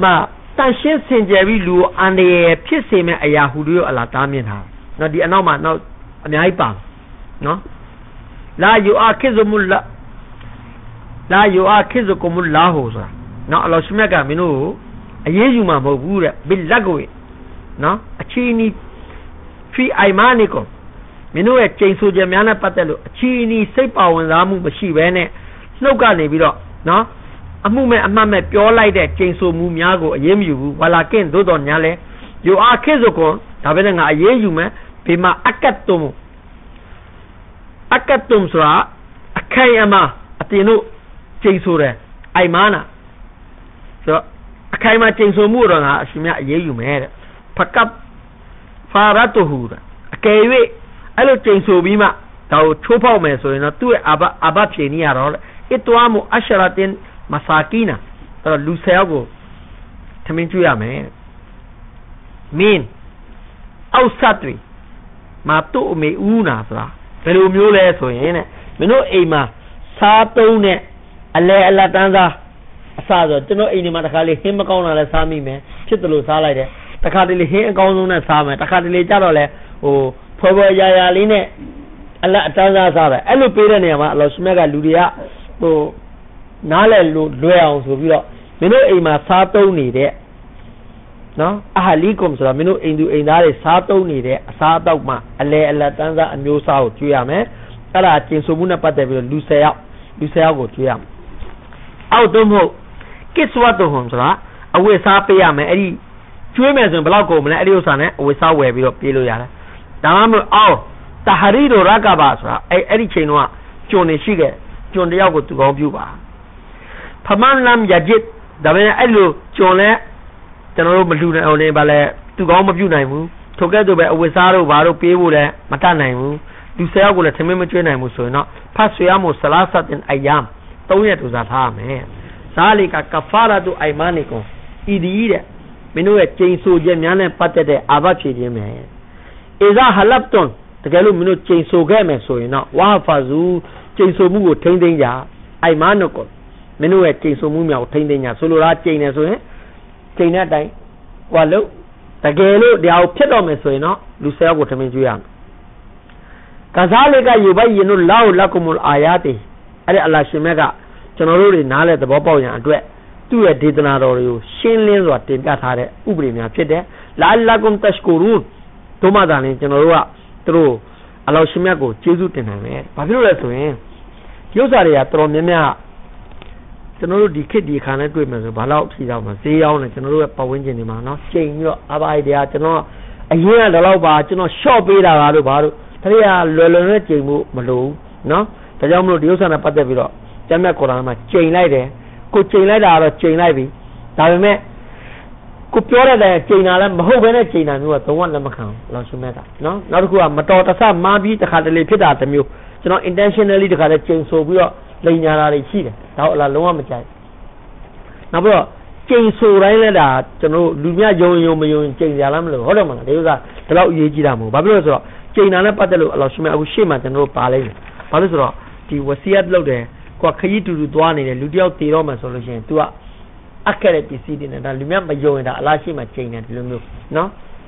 တန်ရှင်းစင်ကြယ်ပြီးလူအန္တရာယ်ဖြစ်စေမဲ့အရာဟူတို့အလားတားမြင်ထားနော်ဒီအနောက်မှာနောက်အများကြီးပါနော်လာယူအာခိဇမူလာလာယူအာခိဇကုမူလာဟူဆိုတာနော်အလောရှိမြတ်ကမင်းတို့အရေးယူမှာမဟုတ်ဘူးတဲ့ဘိလက်ကိုနော်အချီနီဖီအိုင်မာနီကိုမင်းတို့ရဲ့ကျိန်ဆိုချက်များနဲ့ပတ်သက်လို့အချီနီစိတ်ပါဝင်စားမှုမရှိဘဲနဲ့နှုတ်ကနေပြီးတော့နော်အမှုမဲ့အမှတ်မဲ့ပြောလိုက်တဲ့ကျိန်ဆိုမှုများကိုအရေးမယူဘူးဝါလာကင်းသို့တော်ညာလဲယူအာခိဇကိုဒါပဲနဲ့ငါအရေးယူမယ်ဒီမှာအကတ်တုံအကတ်တုံဆိုတာအခိုင်အမာအတင်တို့ကျိန်ဆိုတယ်အိုင်မာနာဆိုတော့အခိုင်အမာကျိန်ဆိုမှုတော့ငါအရှင်မြတ်အရေးယူမယ်တဲ့ဖကပ်ဖာရတူဟူအကယ်၍အဲ့လိုကျိန်ဆိုပြီးမှဒါကိုချိုးဖောက်မယ်ဆိုရင်တော့သူ့ရဲ့အဘအဘဖြေနေရတော့အစ်တွာမူအရှရာတင်မဆာကီနာအဲ့တော့လူဆယ်ယောက်ကိုထမင်းကျွေးရမယ်မင်းအောက်ဆတ်တွေမာတုအမေဦးနာဆိုတာဘယ်လိုမျိုးလဲဆိုရင်တဲ့မင်းတို့အိမ်မှာစားသုံးနဲ့အလဲအလတ်တန်းစားအစားဆိုကျွန်တော်အိမ်ဒီမှာတစ်ခါလေးဟင်းမကောင်းတာလဲစားမိမယ်ဖြစ်တယ်လို့စားလိုက်တယ်တစ်ခါတလေဟင်းအကောင်းဆုံးနဲ့စားမယ်တစ်ခါတလေကြတော့လဲဟိုဖွယ်ဖွယ်ရာရာလေးနဲ့အလတ်အတန်းစားစားတယ်အဲ့လိုပေးတဲ့နေရာမှာအလောရှိမြတ်ကလူတွေကဟိုနားလဲလို့လွယ်အောင်ဆိုပြီးတော့မင်းတို့အိမ်မှာစားသုံးနေတဲ့နော်အဟာလီကွန်ဆိုတာမင်းတို့အိမ်သူအိမ်သားတွေစားသုံးနေတဲ့အစားအသောက်မှအလဲအလတ်တန်းစားအမျိုးအစားကိုကျွေးရမယ်အဲ့ဒါကျင်ဆိုမှုနဲ့ပတ်သက်ပြီးတော့လူဆယ်ယောက်လူဆယ်ယောက်ကိုကျွေးရမယ်အောက်တော့မဟုတ်ကစ်ဝတ်တော့ဟွန်ဆိုတာအဝတ်စားပေးရမယ်အဲ့ဒီကျွေးမယ်ဆိုရင်ဘယ်လောက်ကုန်မလဲအဲ့ဒီဥစ္စာနဲ့အဝတ်စားဝယ်ပြီးတော့ပေးလို့ရတယ်ဒါမှမဟုတ်အော်တဟရီတို့ရကဘာဆိုတာအဲ့အဲ့ဒီချိန်တော့ကျွန်နေရှိခဲ့ကျွန်တယောက်ကိုသူကောင်းပြုပါဖမန်လမ်ယဂျစ်ဒါပေမဲ့အဲ့လိုကျွန်လဲကျွန်တော်တို့မလူနိုင်အောင်လည်းဗာလဲသူကောင်းမပြုနိုင်ဘူးထိုကဲ့သို့ပဲအဝတ်စားတို့ဘာတို့ပေးဖို့လည်းမတတ်နိုင်ဘူးလူဆယ်ယောက်ကိုလည်းထမင်းမကျွေးနိုင်ဘူးဆိုရင်တော့ဖတ်ဆွေရမို့ဆလာဆတ်တင်အယမ်သုံးရက်တူစားထားရမယ်ဇာလီကကဖာရာတုအိုင်မာနီကွန်ဤဒီတဲ့မင်းတို့ရဲ့ကျိန်ဆိုချက်များနဲ့ပတ်သက်တဲ့အာဘဖြည့်ခြင်းပဲအီဇာဟလပ်တွန်တကယ်လို့မင်းတို့ကျိန်ဆိုခဲ့မယ်ဆိုရင်တော့ဝါဖာဇူကျိန်ဆိုမှုကိုထိမ့်သိမ်းကြအိုင်မာနကွန်မင်းတို့ရဲ့ကျိန်ဆိုမှုများကိုထိမ့်သိမ်းကြဆိုလိုတာကျိန်တယ်ဆိုရင်ကျိန်တဲ့အတိုင်းဟောလို့တကယ်လို့တရားကိုဖြစ်တော့မယ်ဆိုရင်တော့လူဆယ်ယောက်ကိုထမင်းကျွေးရမယ်ကဇာလီကယူဘယင်နူလာလကုမူလ်အာယာတီအဲ့ဒီအလ္လာဟ်ရှင်မြတ်ကကျွန်တော်တို့တွေနားလဲသဘောပေါက်ရန်အတွက်သူ့ရဲ့ဒေသနာတော်တွေကိုရှင်းလင်းစွာတင်ပြထားတဲ့ဥပဒေများဖြစ်တယ်လာလကုမ်တရှ်ကူရူတို့မှသာလျှင်ကျွန်တော်တို့ကသူတို့အလ္လာဟ်ရှင်မြတ်ကိုကျေးဇူးတင်နိုင်မယ်ဘာဖြစ်လို့လဲဆိုရင်ဒီဥစ္စာတွေကတော်တော်များများကျွန်တော်တို့ဒီခေတ်ဒီခါနဲ့တွေ့မယ်ဆိုဘာလို့ဖြေတော့မှာဈေးရောက်နေကျွန်တော်တို့ရဲ့ပတ်ဝန်းကျင်တွေမှာနော်ချိန်ပြီးတော့အပိုင်းတရားကျွန်တော်အရင်ကတော့ပါကျွန်တော် short ပေးတာပါတို့ဘာတို့တတိယလွယ်လွယ်နဲ့ချိန်မှုမလို့နော်ဒါကြောင့်မလို့ဒီဥစ္စာနဲ့ပတ်သက်ပြီးတော့ကျမ်းမြတ်ကုရ်အာန်မှာချိန်လိုက်တယ်ကိုချိန်လိုက်တာကတော့ချိန်လိုက်ပြီဒါပေမဲ့ကိုပြောတဲ့တိုင်ချိန်တာလည်းမဟုတ်ဘဲနဲ့ချိန်တာမျိုးကသုံးဝလက်မခံဘူးလောရှုမဲ့တာနော်နောက်တစ်ခုကမတော်တဆမှားပြီးတစ်ခါတလေဖြစ်တာတစ်မျိုးကျွန်တော် intentionally တစ်ခါတည်းချိန်ဆိုပြီးတော့လိန်ညာတာတွေရှိတယ်ဒါတော့အလားလုံးဝမကြိုက်နောက်ပြီးတော့ချိန်ဆိုတိုင်းလည်းဒါကျွန်တော်လူများယုံယုံမယုံချိန်ကြလားမလို့ဟုတ်တယ်မလားဒီဥစ္စာဒီလောက်အရေးကြီးတာမဟုတ်ဘာဖြစ်လို့ဆိုတော့ချိန်တာနဲ့ပတ်သက်လို့အလောရှုမဲ့အခုရှေ့မှာကျွန်တော်တို့ပါလိုက်တယ်ဘာလို့ဆိုတော့ဒီဝစီယတ်လုပ်တယ်ကိုခရီးတူတူသွားနေတယ်လူတယောက်တည်တော့မှဆိုလို့ရှိရင် तू ကအခက်တဲ့ပစ္စည်းတွေနဲ့ဒါလူများမယုံရင်ဒါအလားရှိမှချိန်တယ်ဒီလိုမျိုးနော်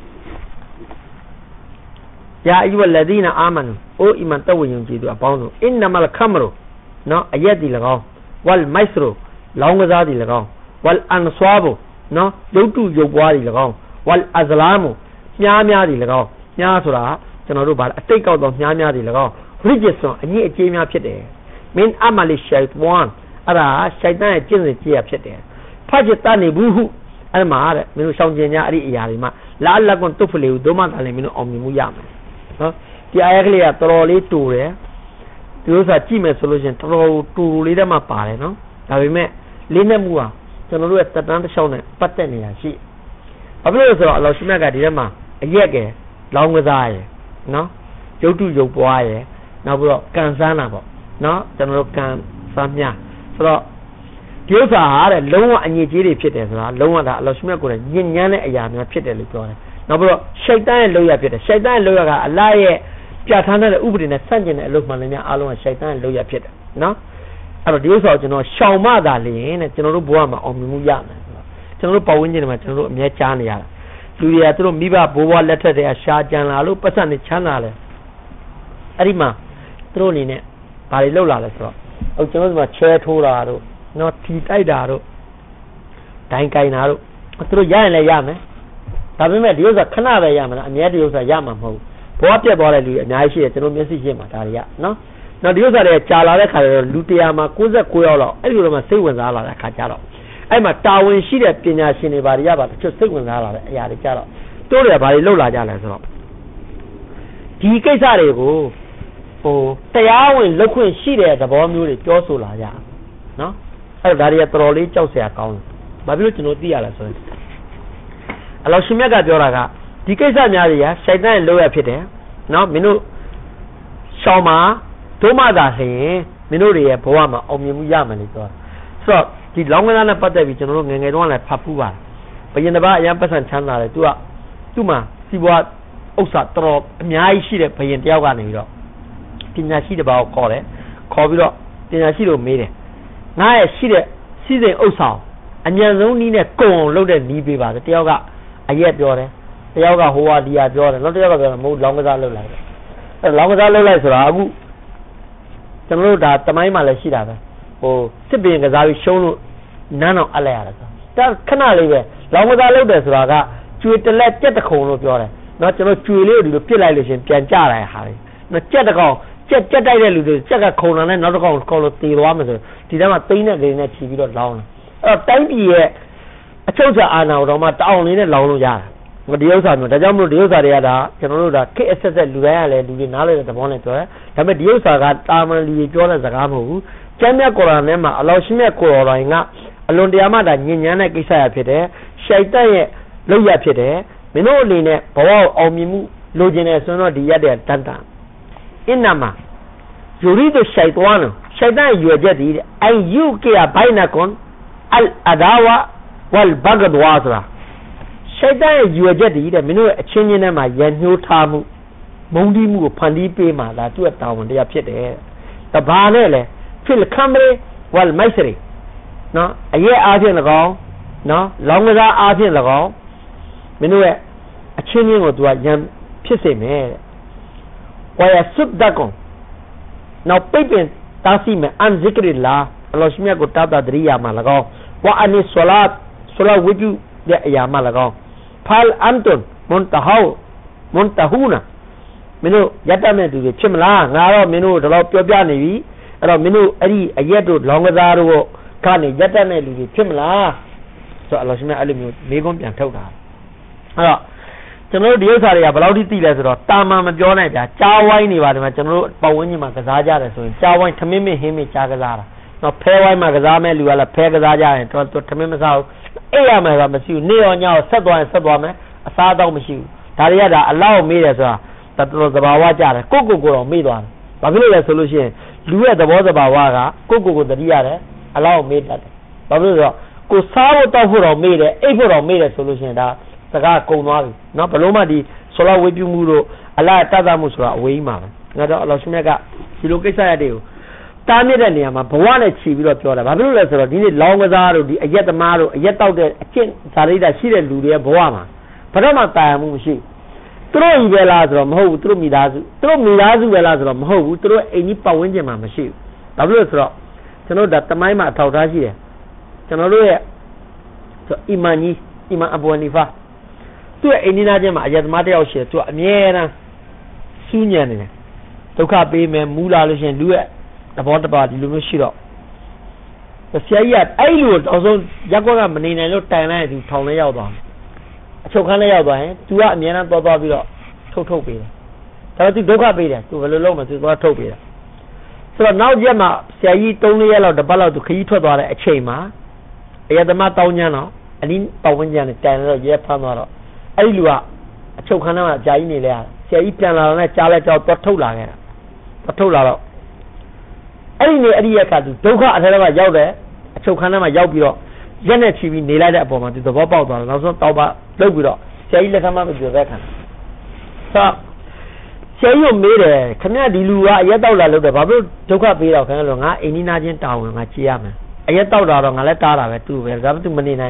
ယာအီဝလဒီနာအာမနူအိုအီမန်တဝယုံကြည်သူအပေါင်းတို့အင်နမလခမရူနော်အယက်ဒီ၎င်းဝလ်မိုက်စရူလောင်းကစားဒီ၎င်းဝလ်အန်ဆွာဘူနော်ရုပ်တုရုပ်ပွားဒီ၎င်းဝလ်အဇလာမူမြားများဒီ၎င်းမြားဆိုတာကျွန်တော်တို့ဗာအတိတ်ကောက်တော့မြားများဒီ၎င်းရိဂျစ်ဆွန်အညစ်အကြေးများဖြစ်တယ်မင်းအမလီရှိုက်ဝန်အဲ့ဒါရှိုက်တန်ရဲ့ကျင့်စဉ်ကြည့်ရဖြစ်တယ်ဖတ်ချတန်နေဘူးဟုအဲ့မှာတဲ့မင်းတို့ရှောင်ကျင်ကြအဲ့ဒီအရာတွေမှာလာလကွန်တုဖလီဟုဒိုမတာလည်းမင်းတို့အောင်မြင်မှုရမယ်နော်ဒီအာယကလေးကတော်တော်လေးတူတယ်ဒီဥစ္စာကြည့်မယ်ဆိုလို့ရှိရင်တော်တော်တူလေးတည်းမှပါတယ်နော်ဒါပေမဲ့လေးနဲ့မှုဟာကျွန်တော်တို့ရဲ့တက်တန်းတစ်လျှောက်နဲ့ပတ်သက်နေတာရှိဘာဖြစ်လို့ဆိုတော့အလောရှိမြတ်ကဒီထဲမှာအရက်ကဲလောင်းကစားရယ်နော်ရုပ်တုရုပ်ပွားရယ်နောက်ပြီးတော့ကန်ဆန်းတာပေါ့နော်ကျွန်တော်တို့ကန်ဆန်းမြဆိုတော့ဒီဥစ္စာဟာတဲ့လုံးဝအညစ်အကြေးတွေဖြစ်တယ်ဆိုတာလုံးဝဒါအလောရှိမြတ်ကိုယ်ညဉ့်ညမ်းတဲ့အရာများဖြစ်တယ်လို့ပြောတယ်နောက်ပြီးတော့ရှိုက်တန်းရဲ့လောက်ရဖြစ်တယ်ရှိုက်တန်းရဲ့လောက်ရကအလားရဲ့ပြဋ္ဌာန်းတဲ့ဥပဒေနဲ့ဆန့်ကျင်တဲ့အလုပ်မှန်လည်းများအားလုံးကရှိုက်တန်းရဲ့လောက်ရဖြစ်တယ်နော်အဲ့တော့ဒီဥစ္စာကိုကျွန်တော်ရှောင်မသာလျင်တဲ့ကျွန်တော်တို့ဘဝမှာအောင်မြင်မှုရမယ်ဆိုတော့ကျွန်တော်တို့ပတ်ဝန်းကျင်မှာကျွန်တော်တို့အမြဲကြားနေရတာလူတွေကသူတို့မိဘဘိုးဘွားလက်ထက်တည်းအရှာကြံလာလို့ပတ်စံနဲ့ချမ်းသာလဲအဲ့ဒီမှာသူတို့အနေနဲ့ဘာတွေလုပ်လာလဲဆိုတော့အခုကျွန်တော်တို့ကချဲထိုးတာတို့နော်ထီတိုက်တာတို့ဒိုင်းကိုင်တာတို့သူတို့ရရင်လည်းရမယ်ဒါပေမဲ့ဒီဥစ္စာခဏပဲရမှာလားအများဒီဥစ္စာရမှာမဟုတ်ဘူးဘောပြက်သွားတဲ့လူအများကြီးရှိတယ်ကျွန်တော်မျက်စိရှင်းမှာဒါတွေကနော်နောက်ဒီဥစ္စာတွေကြာလာတဲ့ခါကျတော့လူတရားမှာ၉၉ယောက်လောက်အဲ့ဒီလိုမှစိတ်ဝင်စားလာတဲ့ခါကျတော့အဲ့မှာတာဝန်ရှိတဲ့ပညာရှင်တွေဘာတွေရပါတချို့စိတ်ဝင်စားလာတဲ့အရာတွေကြတော့တိုးတယ်ဘာတွေလုပ်လာကြလဲဆိုတော့ဒီကိစ္စတွေကိုဟိုတရားဝင်လုပ်ခွင့်ရှိတဲ့သဘောမျိုးတွေပြောဆိုလာကြနော်အဲ့ဒါတွေကတော်တော်လေးကြောက်စရာကောင်းတယ်ဘာဖြစ်လို့ကျွန်တော်သိရလဲဆိုရင်အလောရှင်မြတ်ကပြောတာကဒီကိစ္စများတွေကရှိုက်တန်ရဲ့လုပ်ရဖြစ်တယ်နော်မင်းတို့ရှောင်းမှာဒုမသာဆိုရင်မင်းတို့တွေရဲ့ဘဝမှာအောင်မြင်မှုရမယ်လို့ပြောဆိုတော့ဒီလောင်းကစားနဲ့ပတ်သက်ပြီးကျွန်တော်တို့ငယ်ငယ်တုန်းကလည်းဖတ်ဖူးပါတယ်ဘယင်တစ်ပါးအရင်ပတ်စံချမ်းသာတယ်သူကသူ့မှာစီးပွားဥစ္စာတော်တော်အများကြီးရှိတဲ့ဘယင်တယောက်ကနေပြီးတော့ပညာရှိတစ်ပါးကိုခေါ်တယ်ခေါ်ပြီးတော့ပညာရှိတို့မေးတယ်ငါရဲ့ရှိတဲ့စီစဉ်ဥစ္စာအញ្ញံဆုံးနည်းနဲ့ကုံအောင်လုပ်တဲ့နည်းပေးပါတယောက်ကအရက်ပြောတယ်တယောက်ကဟိုဟာဒီဟာပြောတယ်နောက်တယောက်ကပြောတယ်မဟုတ်လောင်းကစားလုပ်လိုက်တယ်အဲလောင်းကစားလုပ်လိုက်ဆိုတာအခုကျွန်တော်တို့ဒါတမိုင်းမှာလည်းရှိတာပဲဟိုစစ်ပင်ကစားပြီးရှုံးလို့နန်းအောင်အပ်လိုက်ရတယ်ဆိုဒါခဏလေးပဲလောင်းကစားလုပ်တယ်ဆိုတာကကျွေတလက်ကြက်တခုံလို့ပြောတယ်နော်ကျွန်တော်ကျွေလေးကိုဒီလိုပြစ်လိုက်လို့ရှင်ပြန်ကြလာရဟာလေနော်ကြက်တကောင်ကြက်ကြက်တိုက်တဲ့လူတွေကြက်ကခုံလာနဲ့နောက်တစ်ကောင်ခေါ်လို့တေသွားမယ်ဆိုဒီထဲမှာသိန်းနဲ့ဂိန်းနဲ့ခြီးပြီးတော့လောင်းတယ်အဲ့တော့တိုင်းပြည်ရဲ့အချုပ်အခြာအာဏာတော်မှာတအောင်လေးနဲ့လောင်းလို့ရတယ်မဒီဥစ္စာမျိုးဒါကြောင့်မလို့ဒီဥစ္စာတွေကဒါကျွန်တော်တို့ဒါခေတ်အဆက်ဆက်လူတိုင်းကလည်းလူတွေနားလည်တဲ့သဘောနဲ့ပြောတယ်ဒါပေမဲ့ဒီဥစ္စာကတာမန်လူတွေပြောတဲ့စကားမဟုတ်ဘူးကျမ်းမြတ်ကုရ်အာန်ထဲမှာအလောရှိမြတ်ကုရ်အာန်ကအလွန်တရာမှဒါညဉ့်ညမ်းတဲ့ကိစ္စရဖြစ်တယ်ရှိုက်တက်ရဲ့လုပ်ရဖြစ်တယ်မင်းတို့အနေနဲ့ဘဝကိုအောင်မြင်မှုလိုချင်တယ်ဆိုတော့ဒီရက်တဲ့တန်တန်အင်နာမှာယူရီဒ်ရှိုက်သွားနော်ရှိုက်တက်ရွယ်ချက်ဒီအန်ယူကီယာဘိုင်နကွန်အလ်အဒါဝါဝလ်ဘဂဒ်ဝါဇရာရှိုက်တန်ရဲ့ရွယ်ချက်တည်းတဲ့မင်းတို့ရဲ့အချင်းချင်းထဲမှာရန်ညှိုးထားမှုမုန်းတီးမှုကိုဖန်တီးပေးမှဒါသူ့ရဲ့တာဝန်တရားဖြစ်တယ်တဘာနဲ့လဲဖိလ်ခမ်ရီဝလ်မိုက်စရီနော်အရဲ့အားဖြင့်၎င်းနော်လောင်းကစားအားဖြင့်၎င်းမင်းတို့ရဲ့အချင်းချင်းကိုသူကရန်ဖြစ်စေမယ်တဲ့ဝါယဆုဒ်ဒကွန်နောက်ပိတ်ပင်တားဆီးမယ်အန်ဇီကရီလာအလောရှိမြတ်ကိုတာတာတရိယာမှာ၎င်းဝါအနီဆလာတ်ဆလာဝိတုတဲ့အရာမှာ၎င်းဖာလ်အန်တွန်မွန်တဟောမွန်တဟူနာမင်းတို့ရတတ်မဲ့သူတွေဖြစ်မလားငါတော့မင်းတို့တော့ပြောပြနေပြီအဲ့တော့မင်းတို့အဲ့ဒီအရက်တို့လောင်းကစားတို့ကနေရတတ်မဲ့လူတွေဖြစ်မလားဆိုတော့အလောရှိမြတ်အဲ့လိုမျိုးမေးခွန်းပြန်ထုတ်တာအဲ့တော့ကျွန်တော်တို့ဒီဥစ္စာတွေကဘယ်လောက်ထိသိလဲဆိုတော့တာမန်မပြောနိုင်ဗျာကြားဝိုင်းနေပါတယ်မှာကျွန်တော်တို့ပတ်ဝန်းကျင်မှာကစားကြတယ်ဆိုရင်ကြားဝိုင်းထမင်းမင်းဟင်းမင်းကြားကစားတာနော်ဖဲဝိုင်းမှာကစားမဲ့လူကလည်းဖဲကစားကြရင်တော့ထမင်းမစားဘူးအေးရမယ်ဆိုတာမရှိဘူးနေရောညောဆက်သွားရင်ဆက်သွားမယ်အစားတော့မရှိဘူးဒါတွေကဒါအလောက်မေးတယ်ဆိုတာတော်တော်သဘာဝကြတယ်ကိုကိုကိုတော့မေးသွားတယ်ဘာဖြစ်လို့လဲဆိုလို့ရှိရင်လူရဲ့သဘောသဘာဝကကိုကိုကိုတတိရတယ်အလောက်မေးတတ်တယ်ဘာဖြစ်လို့လဲဆိုတော့ကိုစားဖို့တောက်ဖို့တော့မေးတယ်အိပ်ဖို့တော့မေးတယ်ဆိုလို့ရှိရင်ဒါစကားကုန်သွားပြီနော်ဘလို့မှဒီဆောလာဝေပြုမှုတို့အလားတတ်တတ်မှုဆိုတာအဝေးကြီးမှာပဲငါတော့အလောရှိမြတ်ကဒီလိုကိစ္စရတဲ့ကိုတားမြစ်တဲ့နေရာမှာဘဝနဲ့ခြီးပြီးတော့ပြောတာဘာဖြစ်လို့လဲဆိုတော့ဒီနေ့လောင်းကစားတို့ဒီအရက်သမားတို့အရက်တောက်တဲ့အကျင့်ဇာတိတာရှိတဲ့လူတွေရဲ့ဘဝမှာဘာတော့မှတာယာမှုမရှိသူတို့ဤပဲလားဆိုတော့မဟုတ်ဘူးသူတို့မိသားစုသူတို့မိသားစုပဲလားဆိုတော့မဟုတ်ဘူးသူတို့အိမ်ကြီးပတ်ဝန်းကျင်မှာမရှိဘူးဘာဖြစ်လို့ဆိုတော့ကျွန်တော်တို့ဒါတမိုင်းမှာအထောက်ထားရှိတယ်ကျွန်တော်တို့ရဲ့ဆိုအီမန်ကြီးအီမန်အဘူဟနီဖာသူ့ရဲ့အိမ်နီးနားချင်းမှာအရက်သမားတယောက်ရှိတယ်သူကအမြဲတမ်းစူးညံနေတယ်ဒုက္ခပေးမယ်မူးလာလို့ရှိရင်လူရဲ့တဘောတပါဒီလိုမျိုးရှိတော့ဆရာကြီးကအဲ့လိုတောင်ဆုံးရက်ကွက်ကမနေနိုင်လို့တိုင်လိုက်သူထောင်ထဲရောက်သွားတယ်အချုပ်ခန်းထဲရောက်သွားရင်သူကအမြဲတမ်းသွားသွားပြီးတော့ထုတ်ထုတ်ပေးတယ်ဒါပေမဲ့သူဒုက္ခပေးတယ်သူဘယ်လိုလုပ်မလဲသူသွားထုတ်ပေးတယ်ဆိုတော့နောက်ရက်မှာဆရာကြီး၃-၄ရက်လောက်တစ်ပတ်လောက်သူခရီးထွက်သွားတဲ့အချိန်မှာအရက်သမားတောင်းညမ်းတော့အနည်းပတ်ဝန်းကျင်နဲ့တိုင်တော့ရဲဖမ်းသွားတော့အဲ့ဒီလူကအချုပ်ခန်းထဲမှာအကြာကြီးနေလဲရတယ်ဆရာကြီးပြန်လာတော့ကြားလဲကြောက်သွားထုတ်လာခဲ့တာသွားထုတ်လာတော့အဲ့ဒီနေအဲ့ဒီရက်ကသူဒုက္ခအထက်ထဲမှာရောက်တယ်အချုပ်ခန်းထဲမှာရောက်ပြီးတော့ရက်နဲ့ချီပြီးနေလိုက်တဲ့အပေါ်မှာသူသဘောပေါက်သွားတယ်နောက်ဆုံးတောက်ပါလုတ်ပြီးတော့ဆရာကြီးလက်ထမ်းမပြောတဲ့ခံဆိုဆရာကြီးကိုမေးတယ်ခမရဒီလူကအရက်တောက်လာလို့တယ်ဘာဖြစ်ဒုက္ခပေးတော့ခင်ဗျားလို့ငါအိမ်နီးနားချင်းတာဝန်ငါကြည့်ရမယ်အရက်တောက်တာတော့ငါလည်းတားတာပဲသူ့ပဲဒါပေမဲ့သူမနေနိုင်ဘူး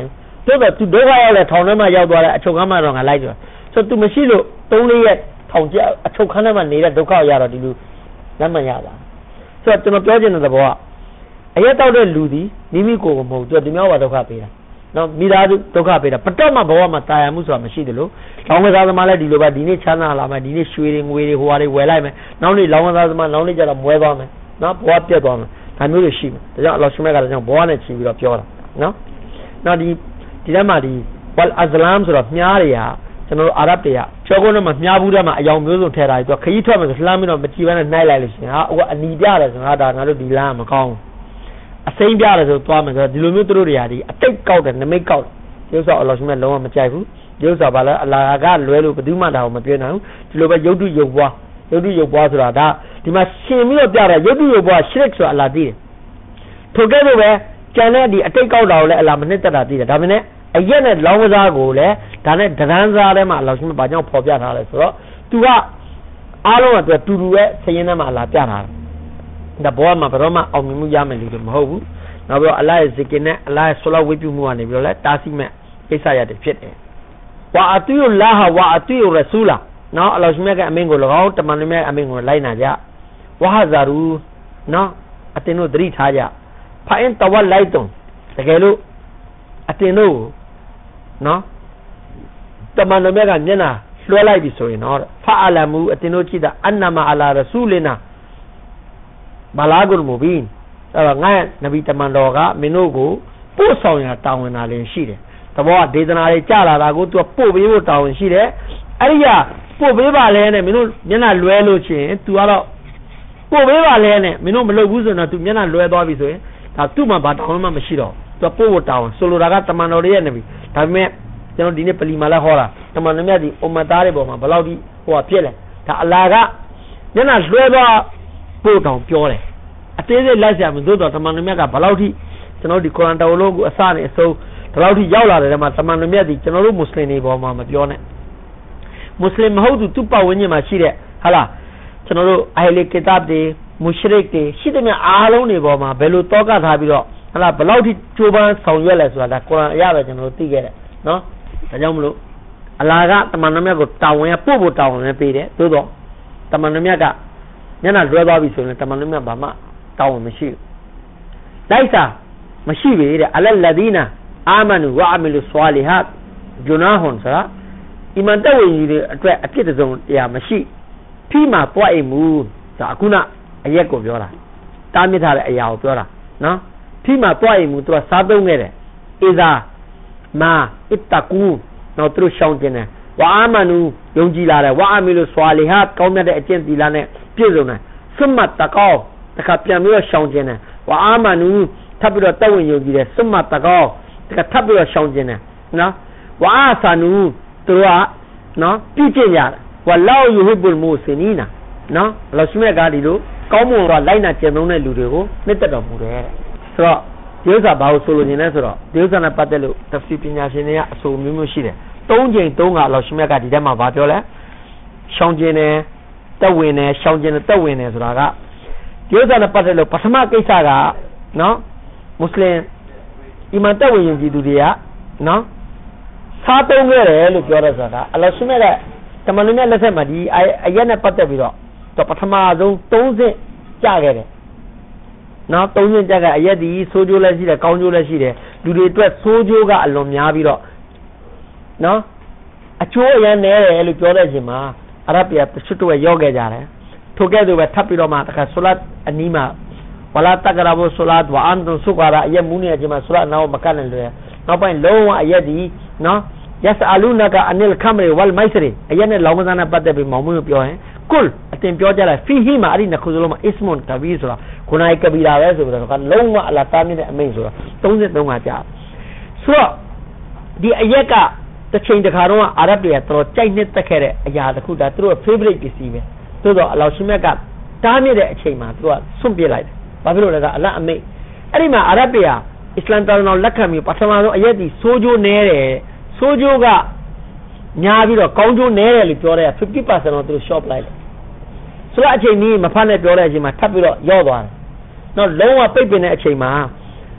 တို့တော့သူဒုက္ခရောက်လဲထောင်ထဲမှာရောက်သွားတယ်အချုပ်ခန်းမှာတော့ငါလိုက်တယ်ဆိုတော့ तू မရှိလို့သုံးလေးရက်ထောင်ကျအချုပ်ခန်းထဲမှာနေတဲ့ဒုက္ခရတော့ဒီလိုလက်မှတ်ရတာဆိုတော့ကျွန်တော်ပြောချင်တဲ့သဘောကအရက်တောက်တဲ့လူဒီမိမိကိုယ်ကိုမဟုတ်သူဒီမျိုးဘာဒုက္ခပေးတာနော်မိသားစုဒုက္ခပေးတာပတော့မှဘဝမှာတာယာမှုဆိုတာမရှိတယ်လို့လောင်းကစားသမားလည်းဒီလိုပဲဒီနေ့ချမ်းသာလာမယ်ဒီနေ့ရွှေတွေငွေတွေဟိုဟာတွေဝယ်လိုက်မယ်နောက်နေ့လောင်းကစားသမားနောက်နေ့ကျတော့မွဲသွားမယ်နော်ဘဝပြတ်သွားမယ်ဒါမျိုးတွေရှိမယ်ဒါကြောင့်အလ္လာဟ်ရှုမဲကလည်းကြောင့်ဘဝနဲ့ချီပြီးတော့ပြောတာနော်နောက်ဒီဒီထဲမှာဒီဝလ်အဇလမ်ဆိုတော့မြားတွေဟာကျွန်တော်တို့အာရဗ်တွေကကျောကုန်းထဲမှာမြားဘူးထဲမှာအယောင်မျိုးစုံထည့်ထားပြီးတော့ခရီးထွက်မယ်ဆိုလှမ်းပြီးတော့မကြည့်ဘဲနဲ့နှိုက်လိုက်လို့ရှိရင်ဟာဟိုကအနီပြတယ်ဆိုတော့ဒါငါတို့ဒီလမ်းမကောင်းအစိမ့်ပြတယ်ဆိုသွားမယ်ဆိုတော့ဒီလိုမျိုးသူတို့တွေဟာဒီအတိတ်ကောက်တယ်နမိတ်ကောက်တယ်ဒီဥစ္စာအလ္လာဟ်ရှုမဲလုံးဝမကြိုက်ဘူးဒီဥစ္စာဘာလဲအလာကလွဲလို့ဘယ်သူမှဒါကိုမပြောနိုင်ဘူးဒီလိုပဲယုတ်တုယုတ်ပွားယုတ်တုယုတ်ပွားဆိုတာဒါဒီမှာရှင်ပြီးတော့ပြတယ်ယုတ်တုယုတ်ပွားရှရစ်ဆိုတာအလာသိတယ်ထိုကဲ့သို့ပဲကျန်တဲ့ဒီအတိတ်ကောက်တာကိုလည်းအလာမနှစ်သက်တာသိတယ်ဒါပေမဲ့အရက်နဲ့လောင်းကစားကိုလည်းဒါနဲ့ဒရန်စားထဲမှာအလ္လာဟ်ရှုမဲဘာကြောင့်ဖော်ပြထားလဲဆိုတော့ तू ကအားလုံးကတူတူပဲစရင်ထဲမှာအလာပြထားတယ်ဒါဘောမှာဘယ်တော့မှအောင်မြင်မှုရမယ်လို့မဟုတ်ဘူးနောက်ပြီးတော့အလ္လာဟ်ရဲ့ဇီကင်နဲ့အလ္လာဟ်ရဲ့ဆလာဝတ်ပြုမှုကနေပြီးတော့လည်းတားဆီးမဲ့ကိစ္စရတယ်ဖြစ်တယ်ဝါအတူလာဟဝါအတူရဆူလာနော်အလ္လာဟ်ရှုမဲကအမင်းကို၎င်းတမန်တော်မြတ်အမင်းကိုလိုက်နာကြဝါဟာဇာရူနော်အတင်းတို့သတိထားကြဖာအင်တဝတ်လိုက်တုံတကယ်လို့အတင်းတို့နော်တမန်တော်မြတ်ကမျက်နှာလွှဲလိုက်ပြီဆိုရင်တော့ဖာအလမူအတင်းတို့ကြည့်တာအန်နမအလာရဆူလနာဘာလာဂုလ်မူဘီန်အဲ့တော့ငါ့နဗီတမန်တော်ကမင်းတို့ကိုပို့ဆောင်ရတာဝန်တာလည်းရှိတယ်တဘောကဒေသနာတွေကြလာတာကိုသူကပို့ပေးဖို့တာဝန်ရှိတယ်အဲ့ဒီကပို့ပေးပါလဲနဲ့မင်းတို့မျက်နှာလွှဲလို့ရှိရင် तू ကတော့ပို့ပေးပါလဲနဲ့မင်းတို့မလုပ်ဘူးဆိုတော့ तू မျက်နှာလွှဲသွားပြီဆိုရင်ဒါသူ့မှာဘာတာဝန်မှမရှိတော့ तू ပို့ဖို့တာဝန်ဆိုလိုတာကတမန်တော်ရဲ့နဗီဒါပေမဲ့ကျွန်တော်ဒီနေ့ပလီမာလာဟောတာတမန်တော်မြတ်ဒီအွမ်မတ်သားတွေပေါ်မှာဘယ်လောက်ဒီဟိုကဖြစ်လဲဒါအလာကမျက်နှာလွှဲသွားပို့တောင်ပြောတယ်အသေးစိတ်လိုက်ကြမယ်သို့တော်တမန်တော်မြတ်ကဘယ်လောက်ထိကျွန်တော်ဒီကုရ်အာန်တော်လုံးကိုအစနဲ့အဆုံးဘယ်လောက်ထိရောက်လာတယ်မှာတမန်တော်မြတ်ဒီကျွန်တော်တို့မွတ်စလင်တွေပေါ်မှာမပြောနဲ့မွတ်စလင်မဟုတ်သူသူ့ပတ်ဝန်းကျင်မှာရှိတဲ့ဟာလားကျွန်တော်တို့အိုင်လီကီတာဘ်တွေမုရှရစ်တွေရှိတဲ့မြအားလုံးတွေပေါ်မှာဘယ်လိုတောကထားပြီးတော့ဟာလားဘယ်လောက်ထိကြိုးပမ်းဆောင်ရွက်လဲဆိုတာဒါကုရ်အာန်အရာပဲကျွန်တော်တို့သိခဲ့တယ်နော်ဒါကြောင့်မလို့အလာကတမန်တော်မြတ်ကိုတာဝန်ရပို့ဖို့တာဝန်လည်းပေးတယ်သို့တော့တမန်တော်မြတ်ကညနာလွှဲသွားပြီဆိုရင်တမန်တော်မြတ်ဘာမှတာဝန်မရှိဘူးလိုက်စာမရှိပေတဲ့အလလဒီနာအာမနူဝအမီလူဆွာလီဟတ်ဂျူနာဟွန်ဆိုတာအီမန်တဝေကြီးတွေအတွက်အဖြစ်တစုံတရားမရှိဖိမှာပွားအိမ်မူဒါအခုနအရက်ကိုပြောတာတားမြစ်ထားတဲ့အရာကိုပြောတာနော်ဖိမှာပွားအိမ်မူသူကစားသုံးခဲ့တယ်အီဇာမာအစ်တကူနော်သူတို့ရှောင်းကျင်တယ်ဝါအာမနူယုံကြည်လာတယ်ဝါအမီလူဆွာလီဟတ်ကောင်းမြတ်တဲ့အကျင့်သီလနဲ့ပြည့်စုံတယ်စွမတ်တကောတခါပြန်ပြီးတော့ရှောင်းကျင်တယ်ဝါအာမနူထပ်ပြီးတော့တဝင်ယုံကြည်တယ်စွမတ်တကောတခါထပ်ပြီးတော့ရှောင်းကျင်တယ်နော်ဝါအာဆာနူသူကနော်ပြည့်ကျင့်ကြတယ်ဝါလောယူဟိဘူလ်မူစနီနာနော်အလ္လာဟ်ရှုမဲကဒီလိုကောင်းမွန်တော့လိုက်နာကျင့်သုံးတဲ့လူတွေကိုနှစ်သက်တော်မူတယ်တဲ့ဆိုတော့ဒီဥစ္စာဘာလို့ဆိုလိုနေလဲဆိုတော့ဒီဥစ္စာနဲ့ပတ်သက်လို့တဖစီပညာရှင်တွေကအဆိုမျိုးမျိုးရှိတယ်သုံးချိန်သုံးကအလ္လာဟ်ရှုမဲကဒီထဲမှာဘာပြောလဲရှောင်းကျင်တယ်တက်ဝင်တယ်ရှောင်းကျင်တယ်တက်ဝင်တယ်ဆိုတာကဒီဥစ္စာနဲ့ပတ်သက်လို့ပထမကိစ္စကနော်မွတ်စလင်အီမန်တက်ဝင်ယုံကြည်သူတွေကနော်စားသုံးခဲ့တယ်လို့ပြောတဲ့ဆိုတာအလ္လာဟ်ရှုမဲကတမန်တော်မြတ်လက်ထက်မှာဒီအရက်နဲ့ပတ်သက်ပြီးတော့တော့ပထမဆုံးသုံးဆင့်ကြခဲ့တယ်နော်သုံးဆင့်ကြခဲ့အရက်ဒီဆိုးကျိုးလည်းရှိတယ်ကောင်းကျိုးလည်းရှိတယ်လူတွေအတွက်ဆိုးကျိုးကအလွန်များပြီးတော့နော်အချိုးအရင်နဲတယ်လို့ပြောတဲ့အချိန်မှာအရဗ်တွေကတချို့တော့ရောက်ခဲ့ကြတယ်ထိုကဲ့သို့ပဲထပ်ပြီးတော့မှတခါဆူလတ်အနီးမှာဝလာတကရာဘူဆူလတ်ဝအန်တုဆုကာရာအရက်မူးနေတဲ့အချိန်မှာဆူလတ်နောက်မကတ်နိုင်လို့နောက်ပိုင်းလုံးဝအရက်ဒီနော်ယက်အလူနကအနိလ်ခမ်ရီဝလ်မိုက်စရီအရက်နဲ့လောင်ကစားနဲ့ပတ်သက်ပြီးမောင်မွေးပြောရင်ကုလ်အတင်ပြောကြလိုက်ဖီဟီမာအရိနခုဇလုံးမှာအစ္စမွန်ကဘီဆိုတာခုနကကဘီရာပဲဆိုပြီးတော့ကလုံးဝအလာတာမြင့်တဲ့အမိန့်ဆိုတာသုံးသုံးကကြာဆိုတော့ဒီအရက်ကတစ်ချိန်တစ်ခါတော့အာရဗ်တွေကတော်ကြိုက်နှစ်သက်ခဲ့တဲ့အရာတစ်ခုဒါသူတို့ favorite ပစ္စည်းပဲသို့တော့အလောရှိမြတ်ကတားမြစ်တဲ့အချိန်မှာသူကဆွန့်ပစ်လိုက်တယ်ဘာဖြစ်လို့လဲကအလတ်အမိတ်အဲ့ဒီမှာအာရဗ်တွေကအစ္စလမ်တော်တော်လက်ခံပြီးပထမဆုံးအရက်ဒီဆိုးကျိုးနဲတယ်ဆိုးကျိုးကညာပြီးတော့ကောင်းကျိုးနဲတယ်လို့ပြောတဲ့ fifty percent တော့သူတို့ shop လိုက်တယ်ဆိုတော့အချိန်นี้မဖတ်နဲ့ပြောတဲ့အချိန်မှာထပ်ပြီးတော့ရောက်သွားတယ်နောက်လုံးဝပိတ်ပင်တဲ့အချိန်မှာ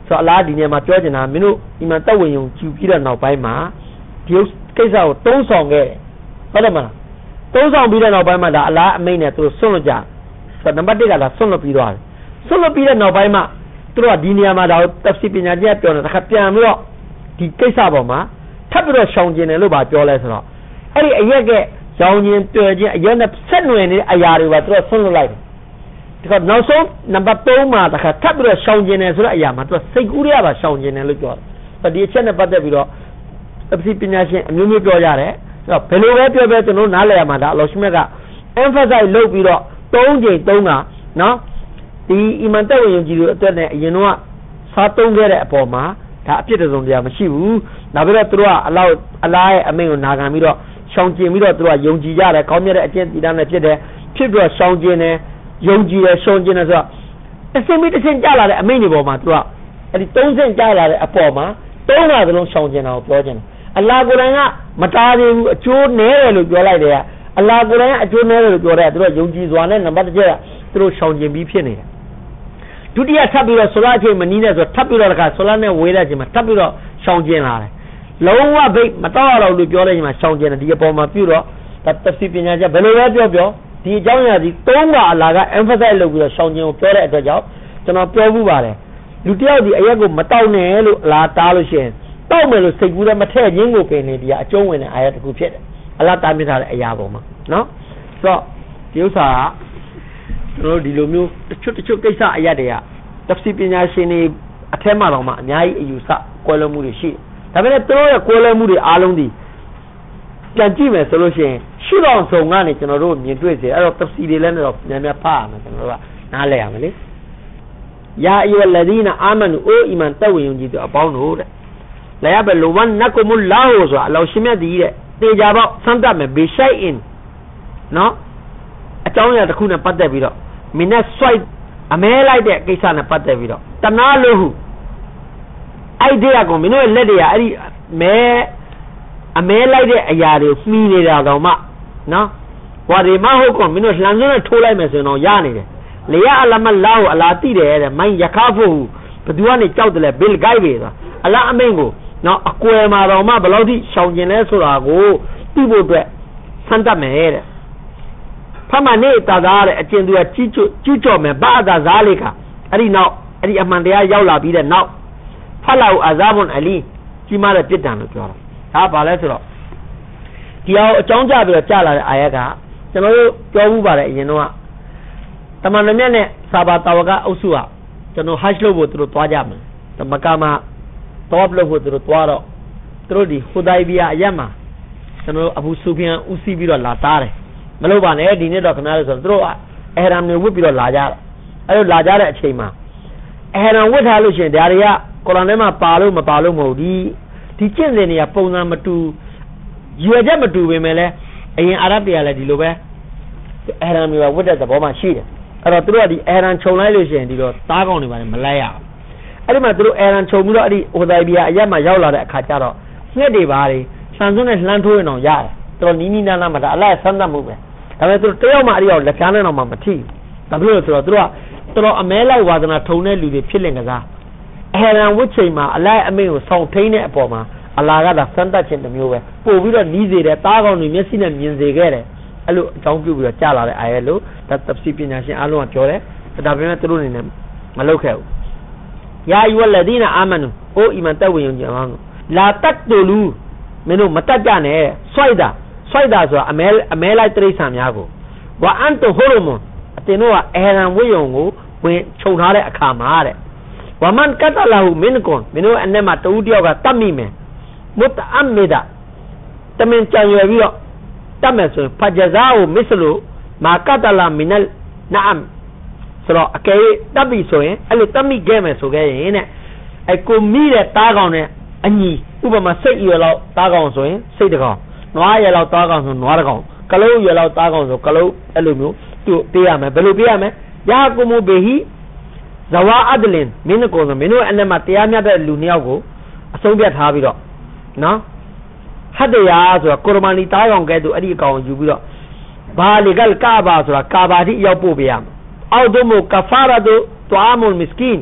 ဆိုအလားဒီနေရာမှာပြောချင်တာမင်းတို့ဒီမှာတက်ဝင်ယုံကြည်ပြီးတဲ့နောက်ပိုင်းမှာဒီကိစ္စကိုတုံးဆောင်ခဲ့ဟုတ်တယ်မလားတုံးဆောင်ပြီးတဲ့နောက်ပိုင်းမှာဒါအလားအမိန့်နဲ့သူတို့ဆွန့်လွတ်ကြဆိုတော့နံပါတ်တစ်ကဒါဆွန့်လွတ်ပြီးသွားတယ်ဆွန့်လွတ်ပြီးတဲ့နောက်ပိုင်းမှာသူတို့ကဒီနေရာမှာဒါကိုတက်စီပညာကျက်ပြောတယ်တစ်ခါပြန်ပြီးတော့ဒီကိစ္စပေါ်မှာထပ်ပြီးတော့ရှောင်ကျင်တယ်လို့ပါပြောလဲဆိုတော့အဲ့ဒီအရက်ကရောင်ကျင်တွေ့ခြင်းအရက်နဲ့ဆက်နွယ်နေတဲ့အရာတွေပါသူတို့ဆွန့်လွတ်လိုက်တယ်ဒီကနောက်ဆုံးနံပါတ်သုံးမှာတစ်ခါထပ်ပြီးတော့ရှောင်ကျင်တယ်ဆိုတဲ့အရာမှာသူကစိတ်ကူးရပါရှောင်ကျင်တယ်လို့ပြောတယ်ဒီအချက်နဲ့ပတ်သက်ပြီးတော့တက်စီပညာရှင်အမျိုးမျိုးပြောကြတယ်ဘယ်လိုပဲပြောပြောကျွန်တော်နားလည်ရမှာဒါအလောရှိမြတ်က emphasize လုပ်ပြီးတော့သုံးချိန်သုံးတာနော်ဒီအီမန်တက်ဝင်ယုံကြည်သူအတွက်နဲ့အရင်တော့စားသုံးခဲ့တဲ့အပေါ်မှာဒါအဖြစ်တစုံတရာမရှိဘူးနောက်ပြီးတော့သူတို့ကအလောက်အလားရဲ့အမိန့်ကိုနာခံပြီးတော့ရှောင်ကျင်ပြီးတော့သူတို့ကယုံကြည်ကြတယ်ကောင်းမြတ်တဲ့အကျင့်တည်တတ်နေဖြစ်တယ်ဖြစ်ပြီးတော့ရှောင်ကျင်တယ်ယုံကြည်တယ်ရှောင်ကျင်တယ်ဆိုတော့အစင်းပြီးတစ်ဆင့်ကြလာတဲ့အမိန့်တွေပေါ်မှာသူကအဲ့ဒီသုံးဆင့်ကြလာတဲ့အပေါ်မှာသုံးပါးသလုံးရှောင်ကျင်တာကိုပြောခြင်းအလ္လာဟ်ကိုယ်တိုင်ကမတားသေးဘူးအကျိုးနည်းတယ်လို့ပြောလိုက်တယ်ကအလ္လာဟ်ကိုယ်တိုင်ကအကျိုးနည်းတယ်လို့ပြောတယ်သူတို့ယုံကြည်စွာနဲ့နံပါတ်တစ်ချက်ကသူတို့ရှောင်ကျင်ပြီးဖြစ်နေတယ်ဒုတိယထပ်ပြီးတော့ဆိုလာအချိန်မနီးနဲ့ဆိုထပ်ပြီးတော့တခါဆိုလာနဲ့ဝေးတဲ့အချိန်မှာထပ်ပြီးတော့ရှောင်ကျင်လာတယ်လုံးဝဘိတ်မတော့ရတော့လို့ပြောတဲ့အချိန်မှာရှောင်ကျင်တယ်ဒီအပေါ်မှာပြုတော့တသိပညာချက်ဘယ်လိုပဲပြောပြောဒီအကြောင်းအရာဒီသုံးပါအလာက emphasize လုပ်ပြီးတော့ရှောင်ကျင်ကိုပြောတဲ့အတွက်ကြောင့်ကျွန်တော်ပြောမှုပါတယ်လူတယောက်ဒီအရက်ကိုမတောက်နဲ့လို့အလားတားလို့ရှိရင်တောက်မယ်လို့စိတ်ကူးလည်းမထည့်ခြင်းကိုပင်နေဒီကအကျုံးဝင်တဲ့အာရတစ်ခုဖြစ်တယ်အလားတားမြစ်ထားတဲ့အရာပေါ်မှာနော်ဆိုတော့ဒီဥစ္စာကကျွန်တော်ဒီလိုမျိုးတချို့တချို့ကိစ္စအရက်တွေကတဖစီပညာရှင်တွေအထက်မှာတော့မှအများကြီးအယူဆကွဲလွဲမှုတွေရှိတယ်ဒါပေမဲ့သူတို့ရဲ့ကွဲလွဲမှုတွေအားလုံးဒီပြန်ကြည့်မယ်ဆိုလို့ရှိရင်ရှုတော်ဆောင်ကနေကျွန်တော်တို့မြင်တွေ့စေအဲ့တော့တဖစီတွေလည်းတော့များများဖတ်ရမယ်ကျွန်တော်တို့ကနားလည်ရမယ်လေယာအီဝလဒီနာအာမနူအိုအီမန်တက်ဝင်ယုံကြည်သူအပေါင်းတို့တဲ့လာရဘလဝန်နကုမူလာဟူဆိုအလောရှိမြတ်ဒီတဲ့တေကြပေါ့ဆန်းတတ်မယ်ဘေရှိုင်အင်နော်အကြောင်းအရာတစ်ခုနဲ့ပတ်သက်ပြီးတော့မင်းနဲ့ swipe အမဲလိုက်တဲ့ကိစ္စနဲ့ပတ်သက်ပြီးတော့တနာလို့ဟုအဲ့ဒီအကောင်မင်းတို့ရဲ့လက်တွေကအဲ့ဒီမဲအမဲလိုက်တဲ့အရာတွေမှီနေတာတော့မှနော်ဟွာဒီမဟုတ်ကောမင်းတို့လှန်စွန်းနဲ့ထိုးလိုက်မယ်ဆိုရင်တော့ရနေတယ်လေရအလမလာဟုအလာတိတယ်တဲ့မိုင်းရခါဖို့ဘသူကနေကြောက်တယ်လေဘီလ်ဂိုက်ပဲဆိုတာအလာအမိန်ကိုနော်အကွယ်မှာတော့မှဘယ်လောက်ထိရှောင်ကျင်လဲဆိုတာကိုသိဖို့အတွက်ဆန်းတတ်မယ်တဲ့ဖမနေတာသားတဲ့အကျဉ်သူကကြီးကျွကြီးကြော်မယ်ဘာသာဇာလိကအဲ့ဒီနောက်အဲ့ဒီအမှန်တရားရောက်လာပြီးတဲ့နောက်ဖလာဟုအာဇာဘွန်အလီကြီးမားတဲ့ပြစ်ဒဏ်လို့ပြောတာဒါဘာလဲဆိုတော့ဒီအောင်အကြောင်းကြပြီးတော့ကြာလာတဲ့အာယတ်ကကျွန်တော်တို့ပြောမှုပါတယ်အရင်တော့တမန်တော်မြတ်နဲ့ဆာဘာတာဝကအုပ်စုကကျွန်တော်ဟတ်လို့ဖို့သူတို့သွားကြမယ်တမကမှာတော့လို့ဖို့သူတို့သွားတော့သူတို့ဒီဟူဒိုင်ဘီယာအရက်မှာကျွန်တော်အဘူဆူဖီယန်ဦးစီးပြီးတော့လာတားတယ်မလို့ပါနဲ့ဒီနေ့တော့ခင်ဗျားတို့ဆိုသူတို့အဟရမ်တွေဝတ်ပြီးတော့လာကြတယ်အဲ့လိုလာကြတဲ့အချိန်မှာအဟရမ်ဝတ်ထားလို့ရှိရင်ဒါတွေကကုရ်အာန်ထဲမှာပါလို့မပါလို့မဟုတ်ဒီဒီကျင့်စဉ်တွေကပုံစံမတူရွယ်ချက်မတူပေမဲ့လည်းအရင်အာရဗ်တွေကလည်းဒီလိုပဲအဟရမ်တွေဝတ်တဲ့သဘောမှရှိတယ်အဲ့တော့သူတို့ကဒီအဟရမ်ခြုံလိုက်လို့ရှိရင်ဒီတော့သားကောင်းတွေပါမလိုက်ရအောင်အဲ့ဒီမှာသူတို့အဟရမ်ခြုံပြီးတော့အဲ့ဒီဟိုဒိုင်ဘီယာအရက်မှာရောက်လာတဲ့အခါကျတော့ငှက်တွေပါတွေဆန်စွန်းနဲ့လှမ်းထိုးရင်တော့ရတယ်သူတို့နီးနီးနားနားမှာဒါအလိုက်ဆန်းတတ်မှုပဲဒါပေမဲ့သူတို့တယောက်မှအဲ့ဒီအောင်လက်ဖြားနဲ့တော့မှမထိဘူးဒါဖြစ်လို့ဆိုတော့သူတို့ကတော်တော်အမဲလိုက်ဝါသနာထုံတဲ့လူတွေဖြစ်လင်ကစားအဟရန်ဝတ်ချိန်မှာအလိုက်အမိန်ကိုဆောင်းထိန်းတဲ့အပေါ်မှာအလာကသာစမ်းတတ်ခြင်းတစ်မျိုးပဲပို့ပြီးတော့နီးစေတယ်တားကောင်းတွေမျက်စိနဲ့မြင်စေခဲ့တယ်အဲ့လိုအကြောင်းပြုပြီးတော့ကြာလာတဲ့အာရဲလို့ဒါတဖစီပညာရှင်အားလုံးကပြောတယ်ဒါပေမဲ့သူတို့အနေနဲ့မလုပ်ခဲ့ဘူးယာအီဝလဒီနာအာမနူအိုအီမန်တက်ဝင်ယုံကြည်အောင်လာတတ်တူလူမင်းတို့မတတ်ကြနဲ့ဆွိုက်တာဆွိုက်တာဆိုတာအမဲအမဲလိုက်တိရစ္ဆာန်များကိုဝါအန်တိုဟိုရမွန်အတင်တို့ကအဟရန်ဝိယုံကိုဝင်ခြုံထားတဲ့အခါမှာတဲ့ဝမန်ကတလာဟုမင်းကွန်မင်းတို့အနေမှာတူတယောက်ကတတ်မိမယ်မုတအမ်မီဒါတမင်ကြံရွယ်ပြီးတော့တတ်မယ်ဆိုရင်ဖဂျဇာဟုမစ္စလူမာကတလာမီနယ်နာအမ်ဆိုတော့အကယ်၍တတ်ပြီဆိုရင်အဲ့လိုတတ်မိခဲ့မယ်ဆိုခဲ့ရင်တဲ့အဲ့ကိုမိတဲ့တားကောင်နဲ့အညီဥပမာစိတ်ရွယ်လောက်တားကောင်ဆိုရင်စိတ်တကောင်နွားရွယ်လောက်တားကောင်ဆိုနွားတကောင်ကလုံးရွယ်လောက်တားကောင်ဆိုကလုံးအဲ့လိုမျိုးသူ့ပေးရမယ်ဘယ်လိုပေးရမလဲယာကုမူဘေဟီဇဝါအဒလင်မင်းကိုဆိုမင်းတို့အနေမှာတရားမျှတဲ့လူနှစ်ယောက်ကိုအဆုံးဖြတ်ထားပြီးတော့နော်ဟတ်တရာဆိုတာကုရ်မာနီတားကောင်ကဲသူအဲ့ဒီအကောင်ယူပြီးတော့ဘာလီဂလ်ကာဘာဆိုတာကာဘာတိရောက်ပို့ပေးရမယ်အောက်တို့မို့ကဖာရာတို့တွာမုလ်မစ္စကင်တ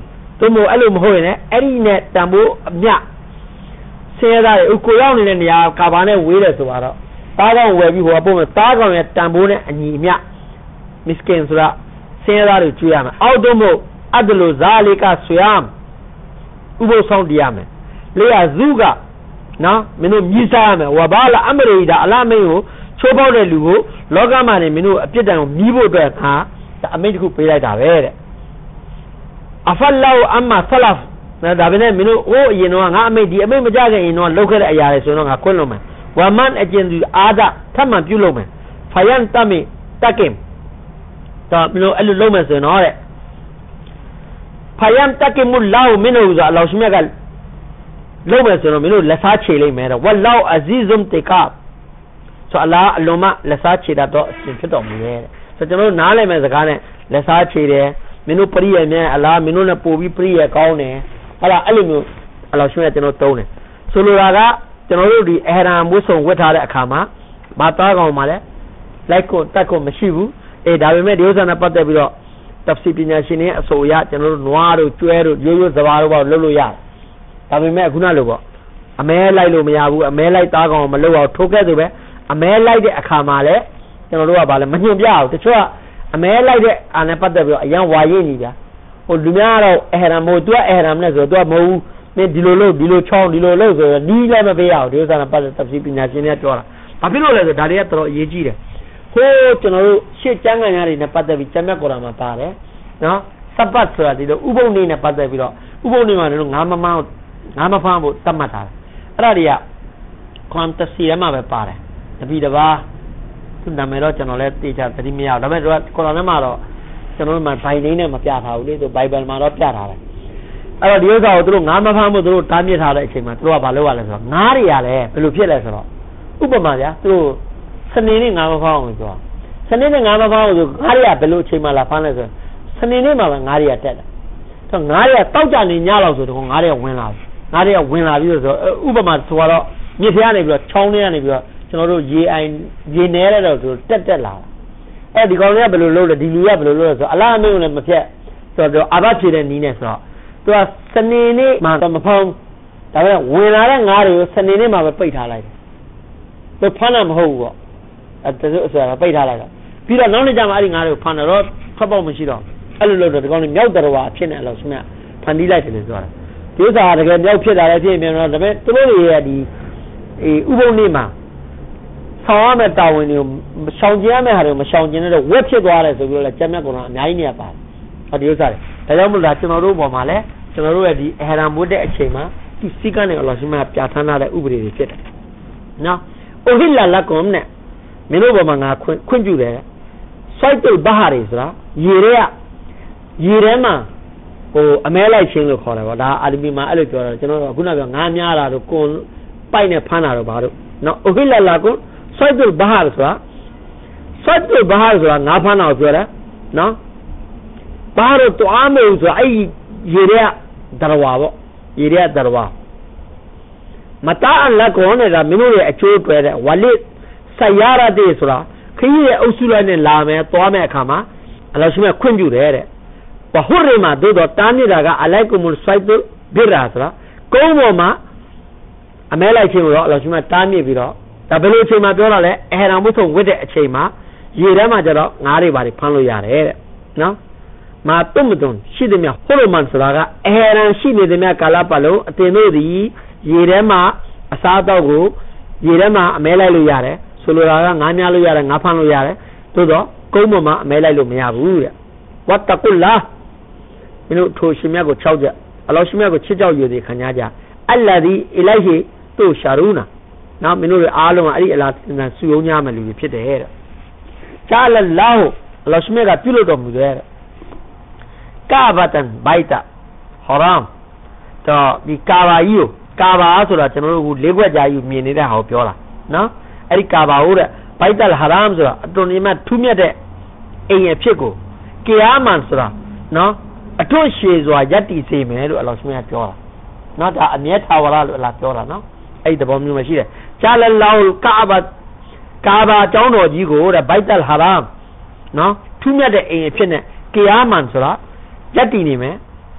သို့မဟုတ်အဲ့လိုမဟုတ်ရင်လည်းအဲ့ဒီနဲ့တန်ဖိုးအမြဆင်းရဲသားတွေကိုရောက်နေတဲ့နေရာကာဘာနဲ့ဝေးတယ်ဆိုတော့တားကောင်ဝယ်ပြီးဟိုကပုံမဲ့တားကောင်ရဲ့တန်ဖိုးနဲ့အညီအမျှမစ္စကင်ဆိုတာဆင်းရဲသားတွေကျွေးရမယ်အောက်သို့မဟုတ်အဒလိုဇာလီကဆွေယမ်ဥပုသ်ဆောင်တရားမယ်လေယာဇုကနော်မင်းတို့မြည်စားရမယ်ဝဘာလာအမရိဒါအလမင်းကိုချိုးပေါက်တဲ့လူကိုလောကမှာနေမင်းတို့အပြစ်ဒဏ်ကိုမြည်ဖို့အတွက်ဟာအမိန့်တစ်ခုပေးလိုက်တာပဲတဲ့အဖလလောအမ္မာဆလဖ်ဒါပဲနဲ့မင်းတို့ဟိုအရင်တော့ငါအမိန့်ဒီအမိန့်မကြခင်ရင်တော့လုပ်ခဲ့တဲ့အရာတွေဆိုတော့ငါခွင့်လို့မယ်ဝမန်အကျဉ်သူအာဒထပ်မှပြုလုပ်မယ်ဖယန်တမီတကင်တော့မင်းတို့အဲ့လိုလုပ်မယ်ဆိုရင်တော့တဲ့ဖယန်တကင်မူလာမင်းတို့ဆိုအလောရှိမြတ်ကလုပ်မယ်ဆိုတော့မင်းတို့လက်စားချေလိုက်မယ်တော့ဝလောအဇီဇုမ်တေကာဆိုအလားအလုံးမလက်စားချေတာတော့အရှင်ဖြစ်တော်မူရဲ့ဆိုကျွန်တော်တို့နားလည်မယ်စကားနဲ့လက်စားချေတယ်မင်းတို့ပရိယေမြဲအလားမင်းတို့နဲ့ပို့ပြီးပရိယေကောင်းတယ်အဲ့ဒါအဲ့လိုမျိုးအလောရှိမြတ်ကျွန်တော်သုံးတယ်ဆိုလိုတာကကျွန်တော်တို့ဒီအဟရမ်ဝတ်စုံဝတ်ထားတဲ့အခါမှာမသားကောင်မှာလဲလိုက်ကိုတက်ကိုမရှိဘူးအေးဒါပေမဲ့ဒီဥစ္စာနဲ့ပတ်သက်ပြီးတော့တပ်စီပညာရှင်တွေအဆိုအရကျွန်တော်တို့နွားတို့ကျွဲတို့ရိုးရိုးစဘာတို့ပေါ့လုပ်လို့ရတယ်ဒါပေမဲ့ခုနလိုပေါ့အမဲလိုက်လို့မရဘူးအမဲလိုက်သားကောင်မလုပ်အောင်ထိုးခဲ့သူပဲအမဲလိုက်တဲ့အခါမှာလဲကျွန်တော်တို့ကဗာလဲမညွန့်ပြအောင်တချို့ကအမဲလိုက်တဲ့အာနဲ့ပတ်သက်ပြီးတော့အရန်ဝါရိတ်နေကြဟိုလူများတော့အဟရမ်မို့သူကအဟရမ်နဲ့ဆိုတော့သူကမဟုတ်ဘူးမင်းဒီလိုလုပ်ဒီလိုချောင်းဒီလိုလုပ်ဆိုတော့နီးလည်းမပေးရအောင်ဒီဥစ္စာနဲ့ပတ်သက်တပ်စီပညာရှင်တွေပြောတာဘာဖြစ်လို့လဲဆိုဒါတွေကတော်တော်အရေးကြီးတယ်ဟိုးကျွန်တော်တို့ရှေ့ကျမ်းဂန်များတွေနဲ့ပတ်သက်ပြီးကျမ်းမြတ်ကုရ်အာန်မှာပါတယ်နော်စပတ်ဆိုတာဒီလိုဥပုံနေနဲ့ပတ်သက်ပြီးတော့ဥပုံနေမှာလည်းငါမမောင်းငါမဖမ်းဖို့တတ်မှတ်ထားတယ်အဲ့ဒါတွေကကွမ်တစီထဲမှာပဲပါတယ်တပီတပါသူနာမည်တော့ကျွန်တော်လည်းသိချသတိမရဘူးဒါပေမဲ့ကုရ်အာန်ထဲမှာတော့ကျွန်တော်တို့မှာဘိုင်နေနဲ့မပြထားဘူးလေသူဘိုင်ဘယ်မှာတော့ပြထားတယ်အဲ့တော့ဒီဥစ္စာကိုသူတို့ငါမဖမ်းဖို့သူတို့တားမြစ်ထားတဲ့အချိန်မှာသူတို့ကဘာလုပ်ရလဲဆိုတော့ငါးတွေရလဲဘယ်လိုဖြစ်လဲဆိုတော့ဥပမာဗျာသူတို့စနေနေ့ငါမဖမ်းအောင်ဆိုတော့စနေနေ့ငါမဖမ်းအောင်ဆိုငါးတွေကဘယ်လိုအချိန်မှလာဖမ်းလဲဆိုတော့စနေနေ့မှာပဲငါးတွေကတက်တယ်တော့ငါးတွေကတောက်ကြနေညလောက်ဆိုတော့ငါးတွေကဝင်လာတယ်ငါးတွေကဝင်လာပြီးဆိုဥပမာဆိုတော့မြစ်ဖျားနေပြီးတော့ချောင်းထဲကနေပြီးတော့ကျွန်တော်တို့ရေအိုင်ရေနဲတဲ့တော့ဆိုတက်တက်လာအဲ့ဒီကောင်တွေကဘယ်လိုလုပ်လဲဒီလူကဘယ်လိုလုပ်လဲဆိုတော့အလားအမင်းကိုလည်းမဖြတ်ဆိုတော့အာဘဖြေတဲ့နီးနဲ့ဆိုတော့သူကစနေနေ့မှာတော့မဖမ်းဒါပေမဲ့ဝင်လာတဲ့ငါးတွေကိုစနေနေ့မှာပဲပိတ်ထားလိုက်တယ်သူဖမ်းတာမဟုတ်ဘူးပေါ့အဲ့ဒါဆိုတာပိတ်ထားလိုက်တာပြီးတော့နောက်နေ့ကျမှအဲ့ဒီငါးတွေကိုဖမ်းတော့ထွက်ပေါက်မရှိတော့အဲ့လိုလုပ်တော့ဒီကောင်တွေမြောက်တော်ဝါအဖြစ်နဲ့အလို့ဆိုမြတ်ဖန်တီးလိုက်တယ်လို့ပြောတာဒီဥစ္စာတကယ်မြောက်ဖြစ်တာလည်းဖြစ်မြန်တော့ဒါပေမဲ့သူတို့တွေရဲ့ဒီအေးဥပုံနေ့မှာဆောင်းရမယ့်တာဝန်တွေကိုရှောင်ကျဉ်ရမယ့်ဟာတွေကိုမရှောင်ကျဉ်တဲ့ဝက်ဖြစ်သွားတယ်ဆိုပြီးတော့လည်းကျမ်းမြတ်ကုရ်အာန်အများကြီးနေရာပါတယ်ဟောဒီဥစ္စာတွေဒါကြောင့်မို့လားကျွန်တော်တို့ပေါ်မှာလည်းကျွန်တော်တို့ရဲ့ဒီအဟရမ်ဝတ်တဲ့အချိန်မှာဒီစီကံနဲ့အလ္လာဟ်ရှိမပြဋ္ဌာန်းထားတဲ့ဥပဒေတွေဖြစ်တယ်နော်အိုဟိလာလကွမ်နဲ့မင်းတို့ပေါ်မှာငါခွင့်ခွင့်ပြုတယ်စိုက်တုတ်ဘာဟာတွေဆိုတာရေတွေကရေထဲမှာဟိုအမဲလိုက်ချင်းလို့ခေါ်တယ်ဗောဒါအာလီမီမှာအဲ့လိုပြောတာကျွန်တော်တို့ခုနကပြောငါးများတာတို့ကွန်ပိုက်နဲ့ဖမ်းတာတို့ဘာတို့နော်အိုဟိလာလကွမ်စိုက်တုတ်ဘာဟာဆိုတာစိုက်တုတ်ဘာဟာဆိုတာငါးဖမ်းတာကိုပြောတယ်နော်ဘာလို့တွားမို့ဆိုအဲ့ရေတွေကဒရဝါပေါ့ရေတွေကဒရဝါမတာအလက်ကောနေတာမင်းတို့ရဲ့အကျိုးတွေ့တဲ့ဝလစ်ဆယာရတေဆိုတာခရီးရဲ့အုပ်စုလိုက်နဲ့လာမယ်သွားမယ်အခါမှာအလ္လာဟ်ရှိမခွင့်ပြုတယ်တဲ့ဘဟူရီမှာသို့တော့တားနေတာကအလိုက်ကုမုစိုက်တုဘိရာဆိုတာကုန်းပေါ်မှာအမဲလိုက်ခြင်းကိုတော့အလ္လာဟ်ရှိမတားမြစ်ပြီးတော့ဒါဘယ်လိုအချိန်မှာပြောတာလဲအဟရမ်ဝတ်ဆုံဝတ်တဲ့အချိန်မှာရေထဲမှာကျတော့ငါးတွေပါဖမ်းလို့ရတယ်တဲ့နော်မာတုမတုံရှိသည်များဟိုလိုမန်ဆိုတာကအဟရန်ရှိနေသည်များကာလပတ်လုံးအတင်တို့သည်ရေထဲမှာအစားအသောက်ကိုရေထဲမှာအမဲလိုက်လို့ရတယ်ဆိုလိုတာကငါးများလို့ရတယ်ငါးဖမ်းလို့ရတယ်သို့တော့ကုန်းပေါ်မှာအမဲလိုက်လို့မရဘူးတဲ့ဝတ်တကုလာမင်းတို့ထိုရှင်မြတ်ကို၆ချက်အလောရှင်မြတ်ကိုချစ်ကြောက်ရည်တွေခံကြကြအလ္လာဒီအလိုင်ဟီသူရှာရူနာနော်မင်းတို့အားလုံးကအဲ့ဒီအလားဆူယုံကြမယ်လူတွေဖြစ်တယ်တဲ့ချာလလာဟူအလောရှင်မြတ်ကပြုလုပ်တော်မူတယ်တဲ့ကာဘတန်ဘိုက်တာဟောရမ်တော့ဒီကာဘာကြီးကိုကာဘာဆိုတာကျွန်တော်တို့ကလေးခွက်ကြာကြီးမြင်နေတဲ့ဟာကိုပြောတာနော်အဲ့ဒီကာဘာဟုတ်တဲ့ဘိုက်တလ်ဟာရမ်ဆိုတာအတွန်ဒီမှာထူးမြတ်တဲ့အိမ်ရဲ့ဖြစ်ကိုကီယာမန်ဆိုတာနော်အထွတ်ရှည်စွာယက်တီစေမယ်လို့အလ္လာဟ်မြတ်ပြောတာနော်ဒါအမြဲထာဝရလို့အလ္လာဟ်ပြောတာနော်အဲ့ဒီသဘောမျိုးမှရှိတယ်ဂျာလလောကာဘာကာဘာကျောင်းတော်ကြီးကိုတဲ့ဘိုက်တလ်ဟာရမ်နော်ထူးမြတ်တဲ့အိမ်ရဲ့ဖြစ်နဲ့ကီယာမန်ဆိုတာယက်တီနေမယ်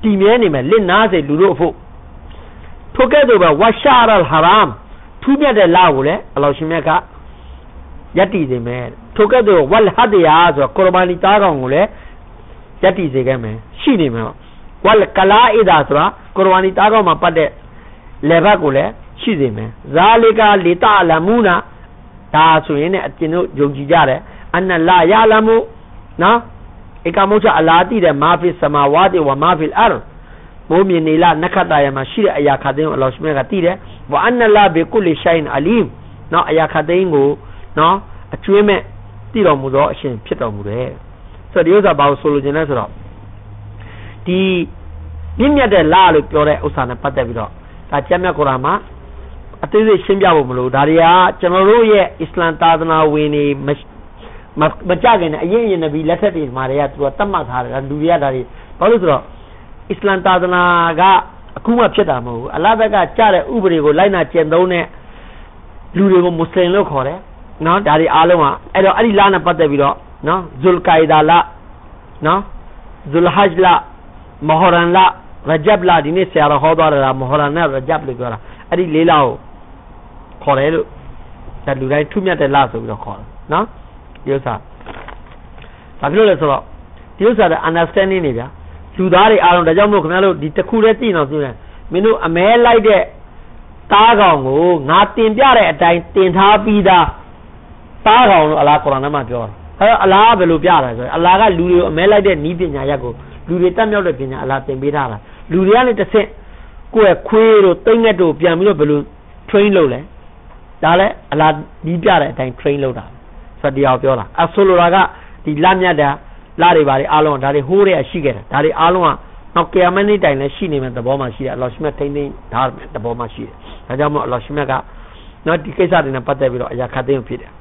တည်မြဲနေမယ်လစ်နာစေလူတို့အဖို့ထိုကဲ့သို့ပဲဝါရှာရ်ဟရမ်ထူးမြတ်တဲ့လကိုလည်းအလ္လာဟ်ရှင်မြတ်ကယက်တည်စေမယ်ထိုကဲ့သို့ဝလ်ဟဒယာဆိုကုရ်ဘာနီသားကောင်ကိုလည်းယက်တည်စေခဲ့မယ်ရှိနေမယ်ဝလ်ကလာအီဒါဆိုတာကုရ်ဘာနီသားကောင်မှာပတ်တဲ့လေဘတ်ကိုလည်းရှိစေမယ်ဇာလီကာလီတာလမူနာဒါဆိုရင်လည်းအကျဉ်းတို့ယုံကြည်ကြတယ်အနလာယာလမူနော်ဧကမုတ်ချအလာတိတဲ့မာဖီဆမာဝါတီဝမာဖီအရ်မိုးမြင်နေလားနက္ခတ္တရမှာရှိတဲ့အရာခတ်သိမ်းကိုအလ္လာဟ်ရှင်မြတ်ကသိတယ်ဝအနလာဘီကုလီရှိုင်အလီမ်နော်အရာခတ်သိမ်းကိုနော်အကျွေးမဲ့သိတော်မူသောအရှင်ဖြစ်တော်မူတယ်ဆိုတော့ဒီဥစ္စာဘာလို့ဆိုလိုချင်လဲဆိုတော့ဒီမြင့်မြတ်တဲ့လလို့ပြောတဲ့ဥစ္စာနဲ့ပတ်သက်ပြီးတော့ဒါကျမ်းမြတ်ကုရ်အာန်မှာအသေးစိတ်ရှင်းပြဖို့မလို့ဒါတွေကကျွန်တော်တို့ရဲ့အစ္စလမ်သာသနာဝင်နေမကြခင်နဲ့အရင်ရင်နဗီလက်ထက်တွေမှာတွေကသူကတတ်မှတ်ထားတယ်လူတွေကဒါတွေဘာလို့ဆိုတော့အစ္စလမ်သာသနာကအခုမှဖြစ်တာမဟုတ်ဘူးအလ္လာဟ်ဘက်ကကြားတဲ့ဥပဒေကိုလိုက်နာကျင့်သုံးတဲ့လူတွေကိုမွတ်စလင်လို့ခေါ်တယ်နော်ဒါတွေအားလုံးကအဲ့တော့အဲ့ဒီလနဲ့ပတ်သက်ပြီးတော့နော်ဇူလ်ကိုင်ဒါလနော်ဇူလ်ဟဂျ်လမဟရန်လရဂျပ်လဒီနေ့ဆရာတော်ဟောသွားတာမဟရန်နဲ့ရဂျပ်လို့ပြောတာအဲ့ဒီလေးလကိုခေါ်တယ်လို့ဒါလူတိုင်းထူးမြတ်တဲ့လဆိုပြီးတော့ခေါ်တယ်နော်ဒီဥစ္စာဘာဖြစ်လို့လဲဆိုတော့ဒီဥစ္စာတဲ့ understanding နေဗျာလူသားတွေအားလုံးဒါကြောင့်မို့ခင်ဗျားတို့ဒီတစ်ခုတည်းသိအောင်သိတယ်မင်းတို့အမဲလိုက်တဲ့တားကောင်ကိုငါတင်ပြတဲ့အတိုင်းတင်ထားပြီးသားတားကောင်လို့အလ္လာဟ်ကုရ်အာန်ထဲမှာပြောတာအဲတော့အလ္လာဟ်ကဘယ်လိုပြတာဆိုရင်အလ္လာဟ်ကလူတွေကိုအမဲလိုက်တဲ့ဤပညာရက်ကိုလူတွေတတ်မြောက်တဲ့ပညာအလ္လာဟ်သင်ပေးထားတာလူတွေကလည်းတစ်ဆင့်ကိုယ့်ရဲ့ခွေးတို့တိတ်ငက်တို့ပြန်ပြီးတော့ဘယ်လို train လုပ်လဲဒါလည်းအလ္လာဟ်ဒီပြတဲ့အတိုင်း train လုပ်တာဆိုတော့တရားပြောတာအဆိုလိုတာကဒီလမြတ်တာလာတွေပါလေအားလုံးဒါတွေဟိုးရဲရှိခဲ့တယ်ဒါတွေအားလုံးကနောက်ကီယာမတ်နေ့တိုင်လည်းရှိနေမယ်သဘောမှရှိတယ်အလ္လာဟ်ရှင်မြတ်ထိန်းသိမ်းဒါသဘောမှရှိတယ်ဒါကြောင့်မို့အလ္လာဟ်ရှင်မြတ်ကနော်ဒီကိစ္စတွေနဲ့ပတ်သက်ပြီးတော့အရာခတ်သိမ်းဖြစ်တယ်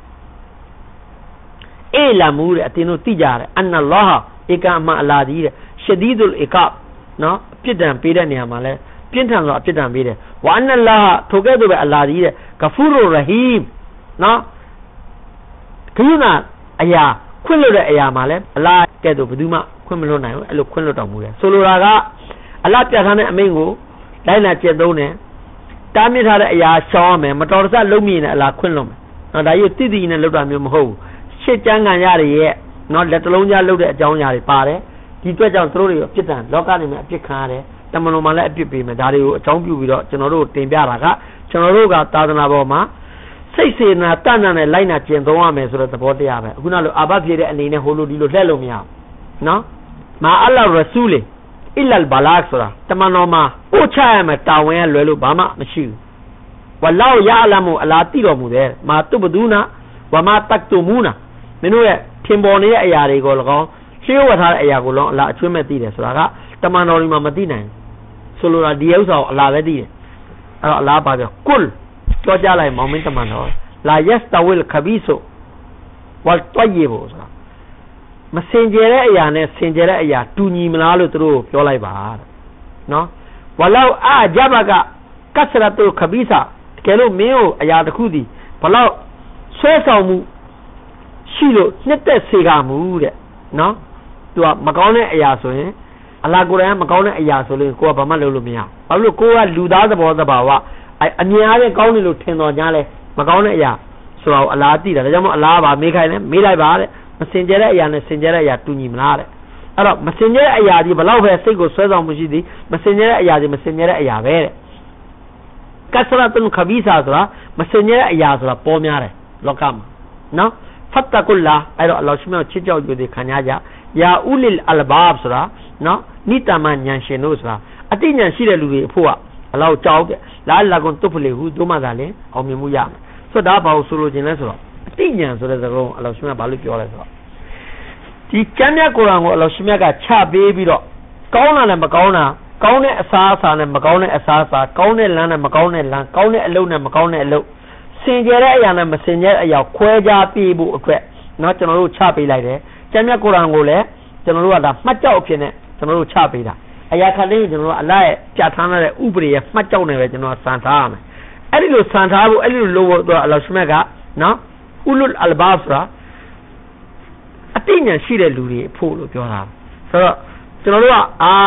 အေလာမူတဲ့အတင်းတို့သိကြတယ်အန်နလာဟ်ဧကအမအလာဒီတဲ့ရှဒီဒุลအီကာနော်အပြစ်ဒဏ်ပေးတဲ့နေရာမှာလဲပြင်းထန်စွာအပြစ်ဒဏ်ပေးတယ်ဝအန်နလာဟ်ထိုကဲ့သို့ပဲအလာဒီတဲ့ဂဖူရူရဟီမ်နော်ခရုဏာအရာခွင့်လွတ်တဲ့အရာမှာလဲအလ္လာဟ်ကဲ့သို့ဘယ်သူမှခွင့်မလွတ်နိုင်ဘူးအဲ့လိုခွင့်လွတ်တော်မူတယ်ဆိုလိုတာကအလ္လာဟ်ပြဋ္ဌာန်းတဲ့အမိန့်ကိုလိုက်နာကျင့်သုံးတယ်တားမြစ်ထားတဲ့အရာရှောင်ရမယ်မတော်တဆလုပ်မိရင်လည်းအလ္လာဟ်ခွင့်လွတ်မယ်နော်ဒါကြီးတိတိနဲ့လုပ်တာမျိုးမဟုတ်ဘူးရှစ်ကျမ်းဂန်ရတွေရဲ့နော်လက်တလုံးကြားလုပ်တဲ့အကြောင်းအရာတွေပါတယ်ဒီအတွက်ကြောင့်သူတို့တွေပြစ်ဒဏ်လောကနေမှာအပြစ်ခံရတယ်တမန်တော်မှာလည်းအပြစ်ပေးမယ်ဒါတွေကိုအကြောင်းပြုပြီးတော့ကျွန်တော်တို့တင်ပြတာကကျွန်တော်တို့ကသာသနာပေါ်မှာစိတ်စေနာတဏ္ဍာနဲ့လိုက်နာကျင့်သုံးရမယ်ဆိုတဲ့သဘောတရားပဲအခုနလိုအာဘပြေတဲ့အနေနဲ့ဟိုလိုဒီလိုလှည့်လို့မရဘူးနော်မာအလ္လာဟ်ရဆူလ်အီလလ်ဘလာဂ်ဆိုတာတမန်တော်မှာပို့ချရမယ်တာဝန်ရလွယ်လို့ဘာမှမရှိဘူးဝလာဟ်ယာလမူအလာတိတော်မူတယ်မာတုဘဒူနာဝမာတက်တူမူနာမင်းတို့ရဲ့ထင်ပေါ်နေတဲ့အရာတွေကို၎င်းရှင်းဝတ်ထားတဲ့အရာကိုလောအလာအချွင်းမဲ့သိတယ်ဆိုတာကတမန်တော်ဒီမှာမသိနိုင်ဆိုလိုတာဒီဥစ္စာကိုအလာပဲသိတယ်အဲ့တော့အလာပါပြောကုလ်ကြောကြလိုက်မောင်မင်းတမန်တော်လာယက်စတဝီလ်ခဘီဆူဝလ်တယီဘူဆိုတာမစင်ကြဲတဲ့အရာနဲ့စင်ကြဲတဲ့အရာတူညီမလားလို့သူတို့ပြောလိုက်ပါတဲ့နော်ဝလောက်အာဂျဘကကဆရတုခဘီဆာတကယ်လို့မင်းကိုအရာတစ်ခုဒီဘလောက်ဆွဲဆောင်မှုရှိလို့နှစ်သက်စေကမှုတဲ့နော်သူကမကောင်းတဲ့အရာဆိုရင်အလ္လာဟ်ကိုယ်တိုင်မကောင်းတဲ့အရာဆိုလို့ကိုကဘာမှလုပ်လို့မရဘာလို့ကိုကလူသားသဘောသဘာဝအမြင်အားဖြင့်ကောင်းတယ်လို့ထင်တော်ကြလဲမကောင်းတဲ့အရာဆိုတော့အလ္လာဟ်သိတာဒါကြောင့်မို့အလ္လာဟ်ပါမေးခိုင်းတယ်မေးလိုက်ပါတဲ့မစင်ကြဲတဲ့အရာနဲ့စင်ကြဲတဲ့အရာတူညီမလားတဲ့အဲ့တော့မစင်ကြဲတဲ့အရာဒီဘလောက်ပဲစိတ်ကိုဆွဲဆောင်မှုရှိသည်မစင်ကြဲတဲ့အရာဒီမစင်ကြဲတဲ့အရာပဲတဲ့ကဆရတ်ခဘီဆာဆိုတာမစင်ကြဲတဲ့အရာဆိုတာပေါ်များတယ်လောကမှာနော်ဖတ်တကုလာအဲ့တော့အလ္လာဟ်ရှင်မြတ်ချစ်ကြောက်ကြွေးခံရကြယာဥလီလ်အလ်ဘာဘ်ဆိုတာနော်နိတမဉာဏ်ရှင်တို့ဆိုတာအတိဉာဏ်ရှိတဲ့လူတွေအဖို့ကအလ္လာဟ်ကြောက်တဲ့လာလာကွန်တုဖလီဟူတို့မှသာလေအောင်မြင်မှုရမယ်ဆိုတော့ဒါဘာလို့ဆိုလိုချင်လဲဆိုတော့အတိဉာဏ်ဆိုတဲ့စကားလုံးအလ္လာဟ်ရှင်မြတ်ဘာလို့ပြောလဲဆိုတော့ဒီကျမ်းမြတ်ကုရ်အာန်ကိုအလ္လာဟ်ရှင်မြတ်ကချပေးပြီးတော့ကောင်းတာနဲ့မကောင်းတာကောင်းတဲ့အစားအစာနဲ့မကောင်းတဲ့အစားအစာကောင်းတဲ့လမ်းနဲ့မကောင်းတဲ့လမ်းကောင်းတဲ့အလုပ်နဲ့မကောင်းတဲ့အလုပ်စင်ကြဲတဲ့အရာနဲ့မစင်ကြဲတဲ့အရာခွဲခြားပေးဖို့အတွက်เนาะကျွန်တော်တို့ချပေးလိုက်တယ်ကျမ်းမြတ်ကုရ်အာန်ကိုလည်းကျွန်တော်တို့ကဒါမှတ်ကြောက်အဖြစ်နဲ့ကျွန်တော်တို့ချပေးတာအရာခလေးကိုကျွန်တော်တို့အလ္လာဟ်ရဲ့ပြဋ္ဌာန်းထားတဲ့ဥပဒေရဲ့မှတ်ကြောက်နေပဲကျွန်တော်စံထားရမယ်အဲ့ဒီလိုစံထားဖို့အဲ့ဒီလိုလို့တော့အလ္လာဟ်ရှင်မြတ်ကနော်ဥလုလ်အလ်ဘာဘ်ဆိုတာအတိညာရှိတဲ့လူတွေဖို့လို့ပြောတာဆိုတော့ကျွန်တော်တို့ကအာဒ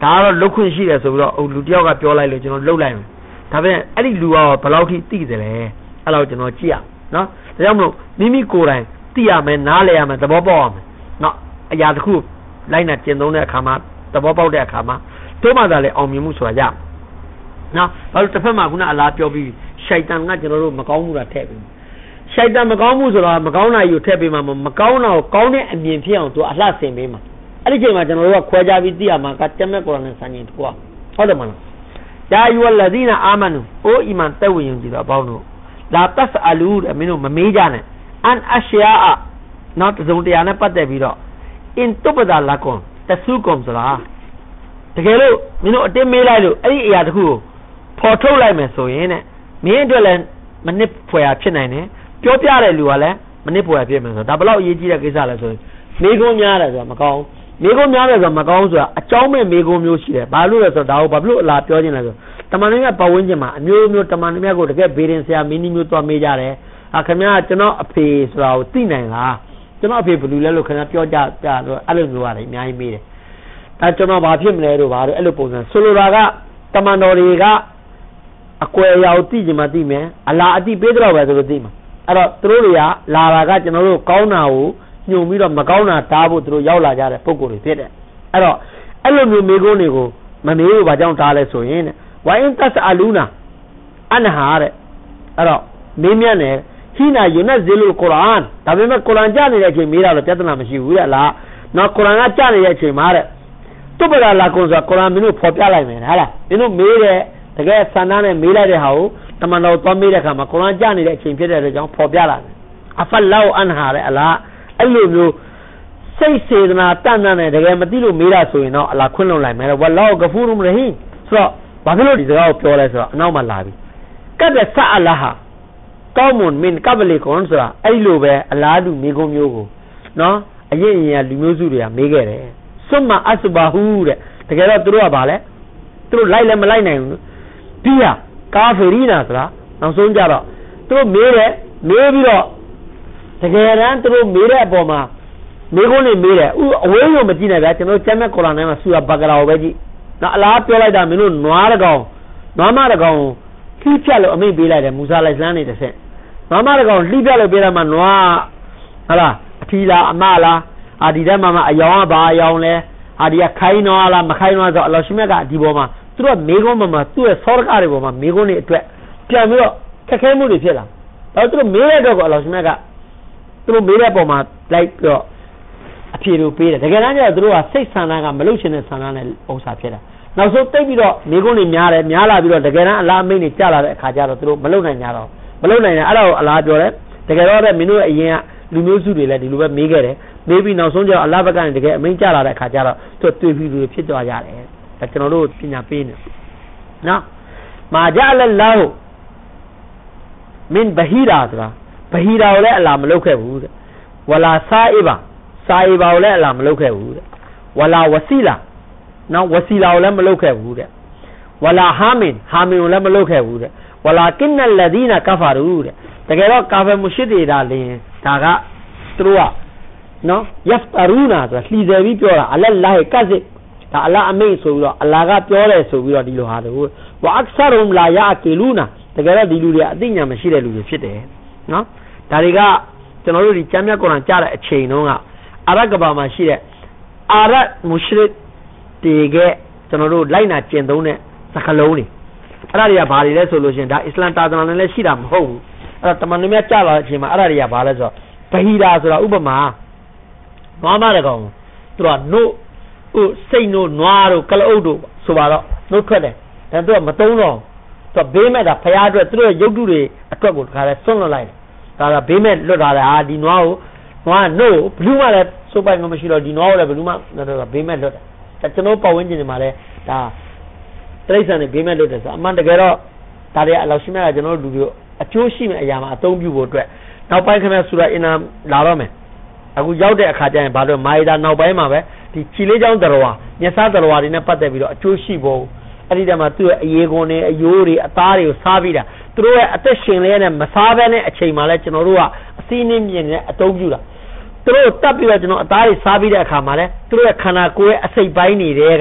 ဒါကတော့လုတ်ခွင့်ရှိတယ်ဆိုပြီးတော့လူတယောက်ကပြောလိုက်လို့ကျွန်တော်လှုပ်လိုက်မယ်ဒါပေမဲ့အဲ့ဒီလူကဘယ်လောက်ထိသိတယ်လဲအဲ့လောက်ကျွန်တော်ကြည့်ရနော်ဒါကြောင့်မလို့မိမိကိုယ်တိုင်သိရမယ်နားလည်ရမယ်သဘောပေါက်ရမယ်နော်အရာတစ်ခုလိုက်နာကျင့်သုံးတဲ့အခါမှာသဘောပေါက်တဲ့အခါမှာတို့မှသာလေအောင်မြင်မှုဆိုတာရနော်ဘာလို့တစ်ဖက်မှာခုနအလားပြောပြီးရှိုက်တန်ကကျွန်တော်တို့မကောင်းမှုတာထည့်ပြီးရှိုက်တန်မကောင်းမှုဆိုတော့မကောင်းတာယူထည့်ပေးမှာမကောင်းတာကိုကောင်းတဲ့အမြင်ဖြစ်အောင်သူအလှဆင်ပေးမှာအဲ့ဒီချိန်မှာကျွန်တော်တို့ကခွဲခြားပြီးသိရမှာကတမက်ကုရ်အာန်နဲ့စံချိန်တစ်ခုဟုတ်တယ်မလားယာယူဝလ်လဇီနာအာမနူအိုအီမန်တက်ဝင်ကြည်တော့အပေါင်းတို့လာတက်အလူတဲ့မင်းတို့မမေးကြနဲ့အန်အရှယာနောက်တစုံတရာနဲ့ပတ်သက်ပြီးတော့အင်တုပဒါလာကွန်တဆူကွန်ဆိုတာတကယ်လို့မင်းတို့အတင်းမေးလိုက်လို့အဲ့ဒီအရာတစ်ခုကိုဖော်ထုတ်လိုက်မယ်ဆိုရင်တဲ့မင်းအတွက်လည်းမနစ်ဖွယ်ဖြစ်နိုင်တယ်ပြောပြတဲ့လူကလည်းမနစ်ဖွယ်ဖြစ်မယ်ဆိုတော့ဒါဘလောက်အရေးကြီးတဲ့ကိစ္စလဲဆိုရင်မေးခွန်းများတယ်ဆိုတာမကောင်းမေးခွန်းများတယ်ဆိုတာမကောင်းဆိုတာအကြောင်းမဲ့မေးခွန်းမျိုးရှိတယ်ဘာလို့လဲဆိုတော့ဒါကိုဘာလို့အလားပြောခြင်းလဲဆိုတမန်တော်ကပတ်ဝန်းကျင်မှာအမျိုးမျိုးတမန်တော်ကိုတကယ်ဘေးရင်ဆရာမင်းကြီးမျိုးသွားမေးကြတယ်ဟာခင်ဗျားကျွန်တော်အဖေဆိုတာကိုသိနိုင်လားကျွန်တော်အဖေဘယ်လိုလဲလို့ခင်ဗျားပြောကြပြတော့အဲ့လိုမျိုးရတယ်အများကြီးမေးတယ်ဒါကျွန်တော်ဘာဖြစ်မလဲလို့ဘာလို့အဲ့လိုပုံစံဆိုလိုတာကတမန်တော်တွေကအကွယ်အရာကိုသိချင်မှသိမယ်အလားအတိပေးတော့ပဲဆိုလို့သိမှာအဲ့တော့သူတို့တွေကလာတာကကျွန်တော်တို့ကောင်းတာကိုညှို့ပြီးတော့မကောင်းတာတားဖို့သူတို့ရောက်လာကြတဲ့ပုံကိုယ်တွေဖြစ်တယ်အဲ့တော့အဲ့လိုမျိုးမိကုန်းတွေကိုမမေးဘူးဘာကြောင့်တားလဲဆိုရင်ဝိုင်းတက်အလူနာအနဟာတဲ့အဲ့တော့မင်းမြတ်နဲ့ဟိနာယူနဇီလူကုရ်အာန်ဒါပေမဲ့ကုရ်အာန်ကြားနေတဲ့အချိန်မေးတာတော့ပြဿနာမရှိဘူးတဲ့လားနော်ကုရ်အာန်ကကြားနေတဲ့အချိန်မှာတဲ့တုပ္ပဒါလာကွန်ဆိုတာကုရ်အာန်မင်းတို့ဖော်ပြလိုက်မယ်ဟာလားမင်းတို့မေးတဲ့တကယ်ဆန္ဒနဲ့မေးလိုက်တဲ့ဟာကိုတမန်တော်သွားမေးတဲ့အခါမှာကုရ်အာန်ကြားနေတဲ့အချိန်ဖြစ်တဲ့အတွက်ကြောင့်ဖော်ပြလာတယ်အဖလောအန်ဟာတဲ့အလားအဲ့လိုမျိုးစိတ်စေတနာတန်တန်နဲ့တကယ်မသိလို့မေးတာဆိုရင်တော့အလားခွင့်လွှတ်လိုက်မယ်ဝလောဂဖူရုမရဟီဆိုတော့ဘာဖြစ်လို့ဒီစကားကိုပြောလဲဆိုတော့အနောက်မှာလာပြီကတ်တဲ့ဆာအလာဟာကောင်းမွန်မင်းကပလီကွန်ဆိုတာအဲ့လိုပဲအလားတူမိကုံမျိုးကိုနော်အရင်အရင်လူမျိုးစုတွေကမေးခဲ့တယ်ဆွမ်မအစဘာဟူတဲ့တကယ်တော့သူတို့ကဘာလဲသူတို့လိုက်လည်းမလိုက်နိုင်ဘူးပြီးရကာဖီရီနာဆိုတာနောက်ဆုံးကြတော့သူတို့မေးတယ်မေးပြီးတော့တကယ်တမ်းသူတို့မေးတဲ့အပေါ်မှာမေးခွန်းနေမေးတယ်ဥအဝေးရောမကြည့်နိုင်ဗျာကျွန်တော်ကျမ်းမဲ့ကုရ်အာန်ထဲမှာဆူရာဘကရာကိုပဲကြည့်နော်အလားပြောလိုက်တာမင်းတို့နွားတကောင်နွားမတကောင်လှိဖြတ်လို့အမိတ်ပေးလိုက်တယ်မူဆာလိုက်စမ်းနေတဲ့ဆက်နွားမတကောင်လှိဖြတ်လို့ပေးတာမှနွားဟာလားအထီလားအမလားအာဒီထဲမှာမှအယောင်ကဘာအယောင်လဲအာဒီကခိုင်းနွားလားမခိုင်းနွားဆိုအလ္လာဟ်ရှင်မြတ်ကဒီပေါ်မှာသူတို့မေးခွန်းမှာသူ့ရဲ့ဆောရကားတွေပေါ်မှာမေးခွန်းတွေအတွက်ပြန်ပြီးတော့ခက်ခဲမှုတွေဖြစ်လာဒါသူတို့မေးတဲ့တော့အလ္လာဟ်ရှင်မြတ်ကသူတို့မေးတဲ့ပုံမှာလိုက်ပြီးတော့အဖြေတို့ပေးတယ်တကယ်တမ်းကျတော့သူတို့ကစိတ်ဆန္ဒကမလုရှင်တဲ့ဆန္ဒနဲ့ဥစ္စာဖြစ်တာနောက်ဆုံးတိတ်ပြီးတော့မိကုန်းတွေများတယ်များလာပြီးတော့တကယ်တမ်းအလားအမိတ်တွေကျလာတဲ့အခါကျတော့သူတို့မလုနိုင်ကြတော့မလုနိုင်တယ်အဲ့ဒါကိုအလားပြောတယ်တကယ်တော့တဲ့မင်းတို့ရဲ့အရင်ကလူမျိုးစုတွေလည်းဒီလိုပဲမေးခဲ့တယ်မေးပြီးနောက်ဆုံးကျတော့အလားဘက်ကနေတကယ်အမိတ်ကျလာတဲ့အခါကျတော့သူတွေ့ပြီးလူတွေဖြစ်သွားကြတယ်ဒါကျွန်တော်တို့ပညာပေးနေနော်မာဂျာလလာဟူမင်ဘဟီရာဆိုတာဘဟီရာကိုလည်းအလားမလုခဲ့ဘူးတဲ့ဝလာဆာအီဘာဆာအီဘာကိုလည်းအလားမလုခဲ့ဘူးတဲ့ဝလာဝစီလာနော်ဝစီလာကိုလည်းမလုခဲ့ဘူးတဲ့ဝလာဟာမင်ဟာမင်ကိုလည်းမလုခဲ့ဘူးတဲ့ဝလာကင်နလဒီနာကဖာရူတဲ့တကယ်တော့ကာဖယ်မွရှစ်တွေဒါလင်းဒါကသူတို့ကနော်ယဖ်တရူနာဆိုတာလှီတယ်ပြီးပြောတာအလလာဟ်ကဇစ်ဒါအလားအမိတ်ဆိုပြီးတော့အလားကပြောတယ်ဆိုပြီးတော့ဒီလိုဟာတို့ဝအက်ဆာရုံလာယာကီလူနာတကယ်တော့ဒီလူတွေအသိဉာဏ်မရှိတဲ့လူတွေဖြစ်တယ်နော်ဒါတွေကကျွန်တော်တို့ဒီကျမ်းမြတ်ကုရ်အာန်ကြားတဲ့အချိန်တုန်းကအာရဗ်ကဘာမှာရှိတဲ့အာရဗ်မွရှရစ်တွေကကျွန်တော်တို့လိုက်နာကျင့်သုံးတဲ့စကားလုံးတွေအဲ့ဒါတွေကဘာတွေလဲဆိုလို့ရှိရင်ဒါအစ္စလာမ်တာသနာနဲ့လည်းရှိတာမဟုတ်ဘူးအဲ့တော့တမန်တော်များကြားလာတဲ့အချိန်မှာအဲ့ဒါတွေကဘာလဲဆိုတော့ဘဟီရာဆိုတာဥပမာနွားမတကောင်သူကနို့ဟိုစိတ်နို့နွားတို့ကလအုပ်တို့ဆိုပါတော့နှုတ်ထွက်တယ်ဒါသူကမတုံးတော့သူကဘေးမဲ့တာဖျားအတွက်သူတို့ရဲ့ရုပ်တုတွေအတွက်ကိုတခါလဲဆွန့်လွတ်လိုက်တယ်ဒါကဘေးမဲ့လွတ်လာတယ်ဟာဒီနွားကိုနွားနို့ဘလူးမှလည်းစုပ်ပိုင်မှမရှိတော့ဒီနွားကိုလည်းဘလူးမှတော့ဘေးမဲ့လွတ်တယ်ဒါကျွန်တော်ပတ်ဝန်းကျင်တွေမှာလည်းဒါတိရစ္ဆာန်တွေဘေးမဲ့လွတ်တယ်ဆိုအမှန်တကယ်တော့ဒါတွေအလောရှိမြတ်ကကျွန်တော်တို့လူတွေအကျိုးရှိမဲ့အရာမှာအသုံးပြုဖို့အတွက်နောက်ပိုင်းခင်ဗျာဆူရာအင်နာလာတော့မယ်အခုရောက်တဲ့အခါကျရင်ဘာလို့မာယီဒါနောက်ပိုင်းမှာပဲဒီခြေလေးချောင်းတရဝါမျက်စားတရဝါတွေနဲ့ပတ်သက်ပြီးတော့အကျိုးရှိဖို့အဲ့ဒီတည်းမှာသူ့ရဲ့အရေးကွန်တွေအယိုးတွေအသားတွေကိုစားပြီးတာသူတို့ရဲ့အသက်ရှင်လေးနဲ့မစားဘဲနဲ့အချိန်မှလည်းကျွန်တော်တို့ကအစည်းအနှင်းမြင်နေအသုံးပြုတာသူတို့တတ်ပြီးတော့ကျွန်တော်အသားတွေစားပြီးတဲ့အခါမှာလည်းသူတို့ရဲ့ခန္ဓာကိုယ်ရဲ့အစိတ်ပိုင်းတွေက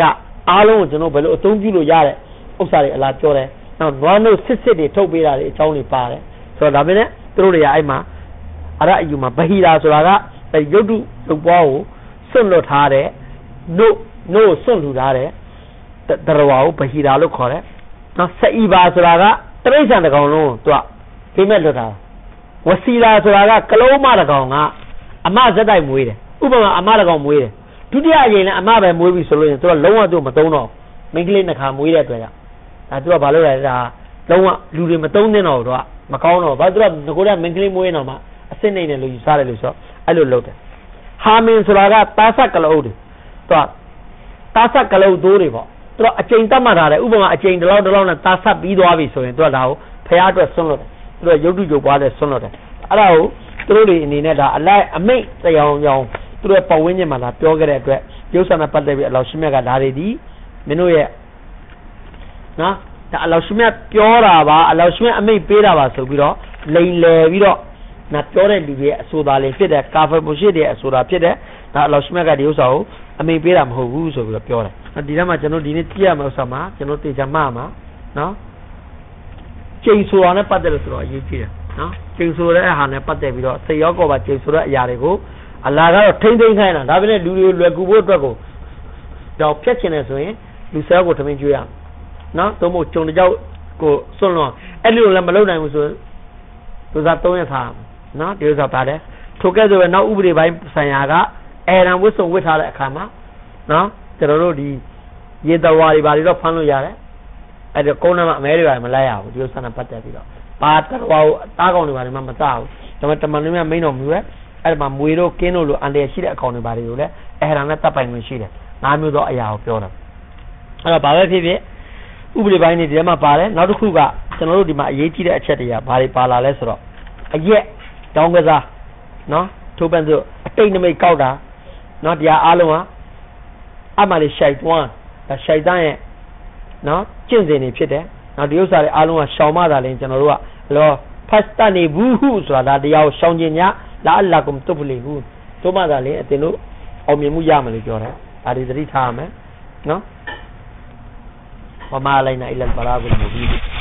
အားလုံးကိုကျွန်တော်ဘယ်လိုအသုံးပြုလို့ရတဲ့ဥစ္စာတွေအလားပြောတယ်နောက်နွားနို့စစ်စစ်တွေထုတ်ပေးတာတွေအကြောင်းတွေပါတယ်ဆိုတော့ဒါပဲနဲ့သူတို့တွေကအဲ့မှာအရအယူမှာဗဟိရာဆိုတာကရုပ်တုရုပ်ပွားကိုစွန့်လွတ်ထားတဲ့နို့နို့စွန့်လူထားတဲ့တရဝါကိုဗဟိရာလို့ခေါ်တယ်နော်စအီဘာဆိုတာကတရိစ္ဆာန်တစ်ကောင်လုံးကိုသူကဖိမဲ့လွတ်ထားဝစီရာဆိုတာကကလုံးမတစ်ကောင်ကအမဇက်တိုက်မွေးတယ်ဥပမာအမတစ်ကောင်မွေးတယ်ဒုတိယအရင်လည်းအမပဲမွေးပြီဆိုလို့ရင်သူကလုံးဝသူ့မသုံးတော့မိန်းကလေးနှစ်ခါမွေးတဲ့အတွက်ကြောင့်ဒါသူကဘာလို့လဲဒါလုံးဝလူတွေမသုံးသင့်တော့တော့မကောင်းတော့ဘာသူကငကိုယ်ကမိန်းကလေးမွေးတော့မှအစစ်နေတယ်လို့ယူဆတယ်လို့ဆိုအဲ့လိုလုပ်တယ်ဟာမင်ဆိုတာကတာဆက်ကလုံးတွေသူကတာဆက်ကလုံးသိုးတွေပေါ့သူကအချိန်တတ်မှတ်ထားတယ်ဥပမာအချိန်တစ်လောက်တစ်လောက်နဲ့တာဆက်ပြီးသွားပြီဆိုရင်သူကဒါကိုဖျားအတွက်ဆွန့်လွတ်တယ်သူကရုပ်တုကြုတ်ပွားတဲ့ဆွန့်လွတ်တယ်အဲ့ဒါကိုသူတို့တွေအနေနဲ့ဒါအလိုက်အမိတ်တရားကြောင်သူတို့ပတ်ဝန်းကျင်မှာဒါပြောခဲ့တဲ့အတွက်ရုပ်ဆန္ဒပတ်သက်ပြီးအလောရှိမြတ်ကဒါတွေဒီမင်းတို့ရဲ့နော်ဒါအလောရှိမြတ်ပြောတာပါအလောရှိမြတ်အမိတ်ပေးတာပါဆိုပြီးတော့လိန်လည်ပြီးတော့နာပြောတဲ့လူတွေရဲ့အဆိုသားလေးဖြစ်တဲ့ကာဖာမိုရှိတဲ့ရဲ့အဆိုတာဖြစ်တဲ့ဒါအလောရှိမြတ်ကဒီဥစ္စာကိုအမိတ်ပေးတာမဟုတ်ဘူးဆိုပြီးတော့ပြောတယ်ဒီထဲမှာကျွန်တော်ဒီနေ့ကြည့်ရမယ့်ဥစ္စာမှာကျွန်တော်တေချာမှားမှာနော်ကျိန်ဆိုတာနဲ့ပတ်သက်လို့ဆိုတော့အရေးကြီးတယ်နော်ကျိန်ဆိုတဲ့ဟာနဲ့ပတ်သက်ပြီးတော့စိတ်ရောကောပါကျိန်ဆိုတဲ့အရာတွေကိုအလာကတော့ထိမ့်သိမ့်ခိုင်းတာဒါပဲလေလူတွေလွယ်ကူဖို့အတွက်ကိုတော့ဖြတ်ချင်တယ်ဆိုရင်လူဆဲကိုထမင်းကျွေးရအောင်နော်သို့မဟုတ်ဂျုံတကြောက်ကိုစွန့်လွန်အဲ့လိုလည်းမလုပ်နိုင်ဘူးဆိုသူစားသုံးရထားနော်ဒီဥစ္စာပါတယ်ထိုကဲ့သို့ပဲနောက်ဥပဒေပိုင်းဆိုင်ရာကအဲရန်ဝတ်စုံဝတ်ထားတဲ့အခါမှာနော်ကျွန်တော်တို့ဒီရေတဝါတွေဘာတွေတော့ဖမ်းလို့ရတယ်အဲ့ဒါကုန်းထဲမှာအမဲတွေပါမလိုက်ရဘူးဒီလိုဆန္ဒပတ်သက်ပြီးတော့ဘာတဝါကိုအသားကောင်တွေဘာတွေမှမသားဘူးဒါပေမဲ့တမန်တော်များမိန်တော်မူရဲအဲ့ဒါမှမွေတို့ကင်းတို့လိုအန်တရရှိတဲ့အကောင်တွေဘာတွေကိုလဲအဲရန်နဲ့တပ်ပိုင်ဝင်ရှိတယ်ငါးမျိုးသောအရာကိုပြောတာအဲ့တော့ဘာပဲဖြစ်ဖြစ်ဥပဒေပိုင်းတွေဒီထဲမှာပါတယ်နောက်တစ်ခုကကျွန်တော်တို့ဒီမှာအရေးကြီးတဲ့အချက်တွေကဘာတွေပါလာလဲဆိုတော့အရက်တောင်းကစားနော်ထိုးပန်းစို့အတိတ်နမိတ်ကောက်တာနော်တရားအားလုံးကအမှန်လေးရှိုက်တွန်းဒါရှိုက်တန်းရဲ့နော်ကျင့်စဉ်တွေဖြစ်တယ်နောက်ဒီဥစ္စာတွေအားလုံးကရှောင်မတာလည်းကျွန်တော်တို့ကလောဖတ်တနေဘူးဟုဆိုတာဒါတရားကိုရှောင်ကျင်ညာလာအလ္လာကုမ်တုဖလီဟူတို့မှသာလေအတင်တို့အောင်မြင်မှုရမယ်လို့ပြောတယ်ဒါဒီသတိထားရမယ်နော်ဝမာလိုက်နာအီလ်ဘလာဂ်မူဘီ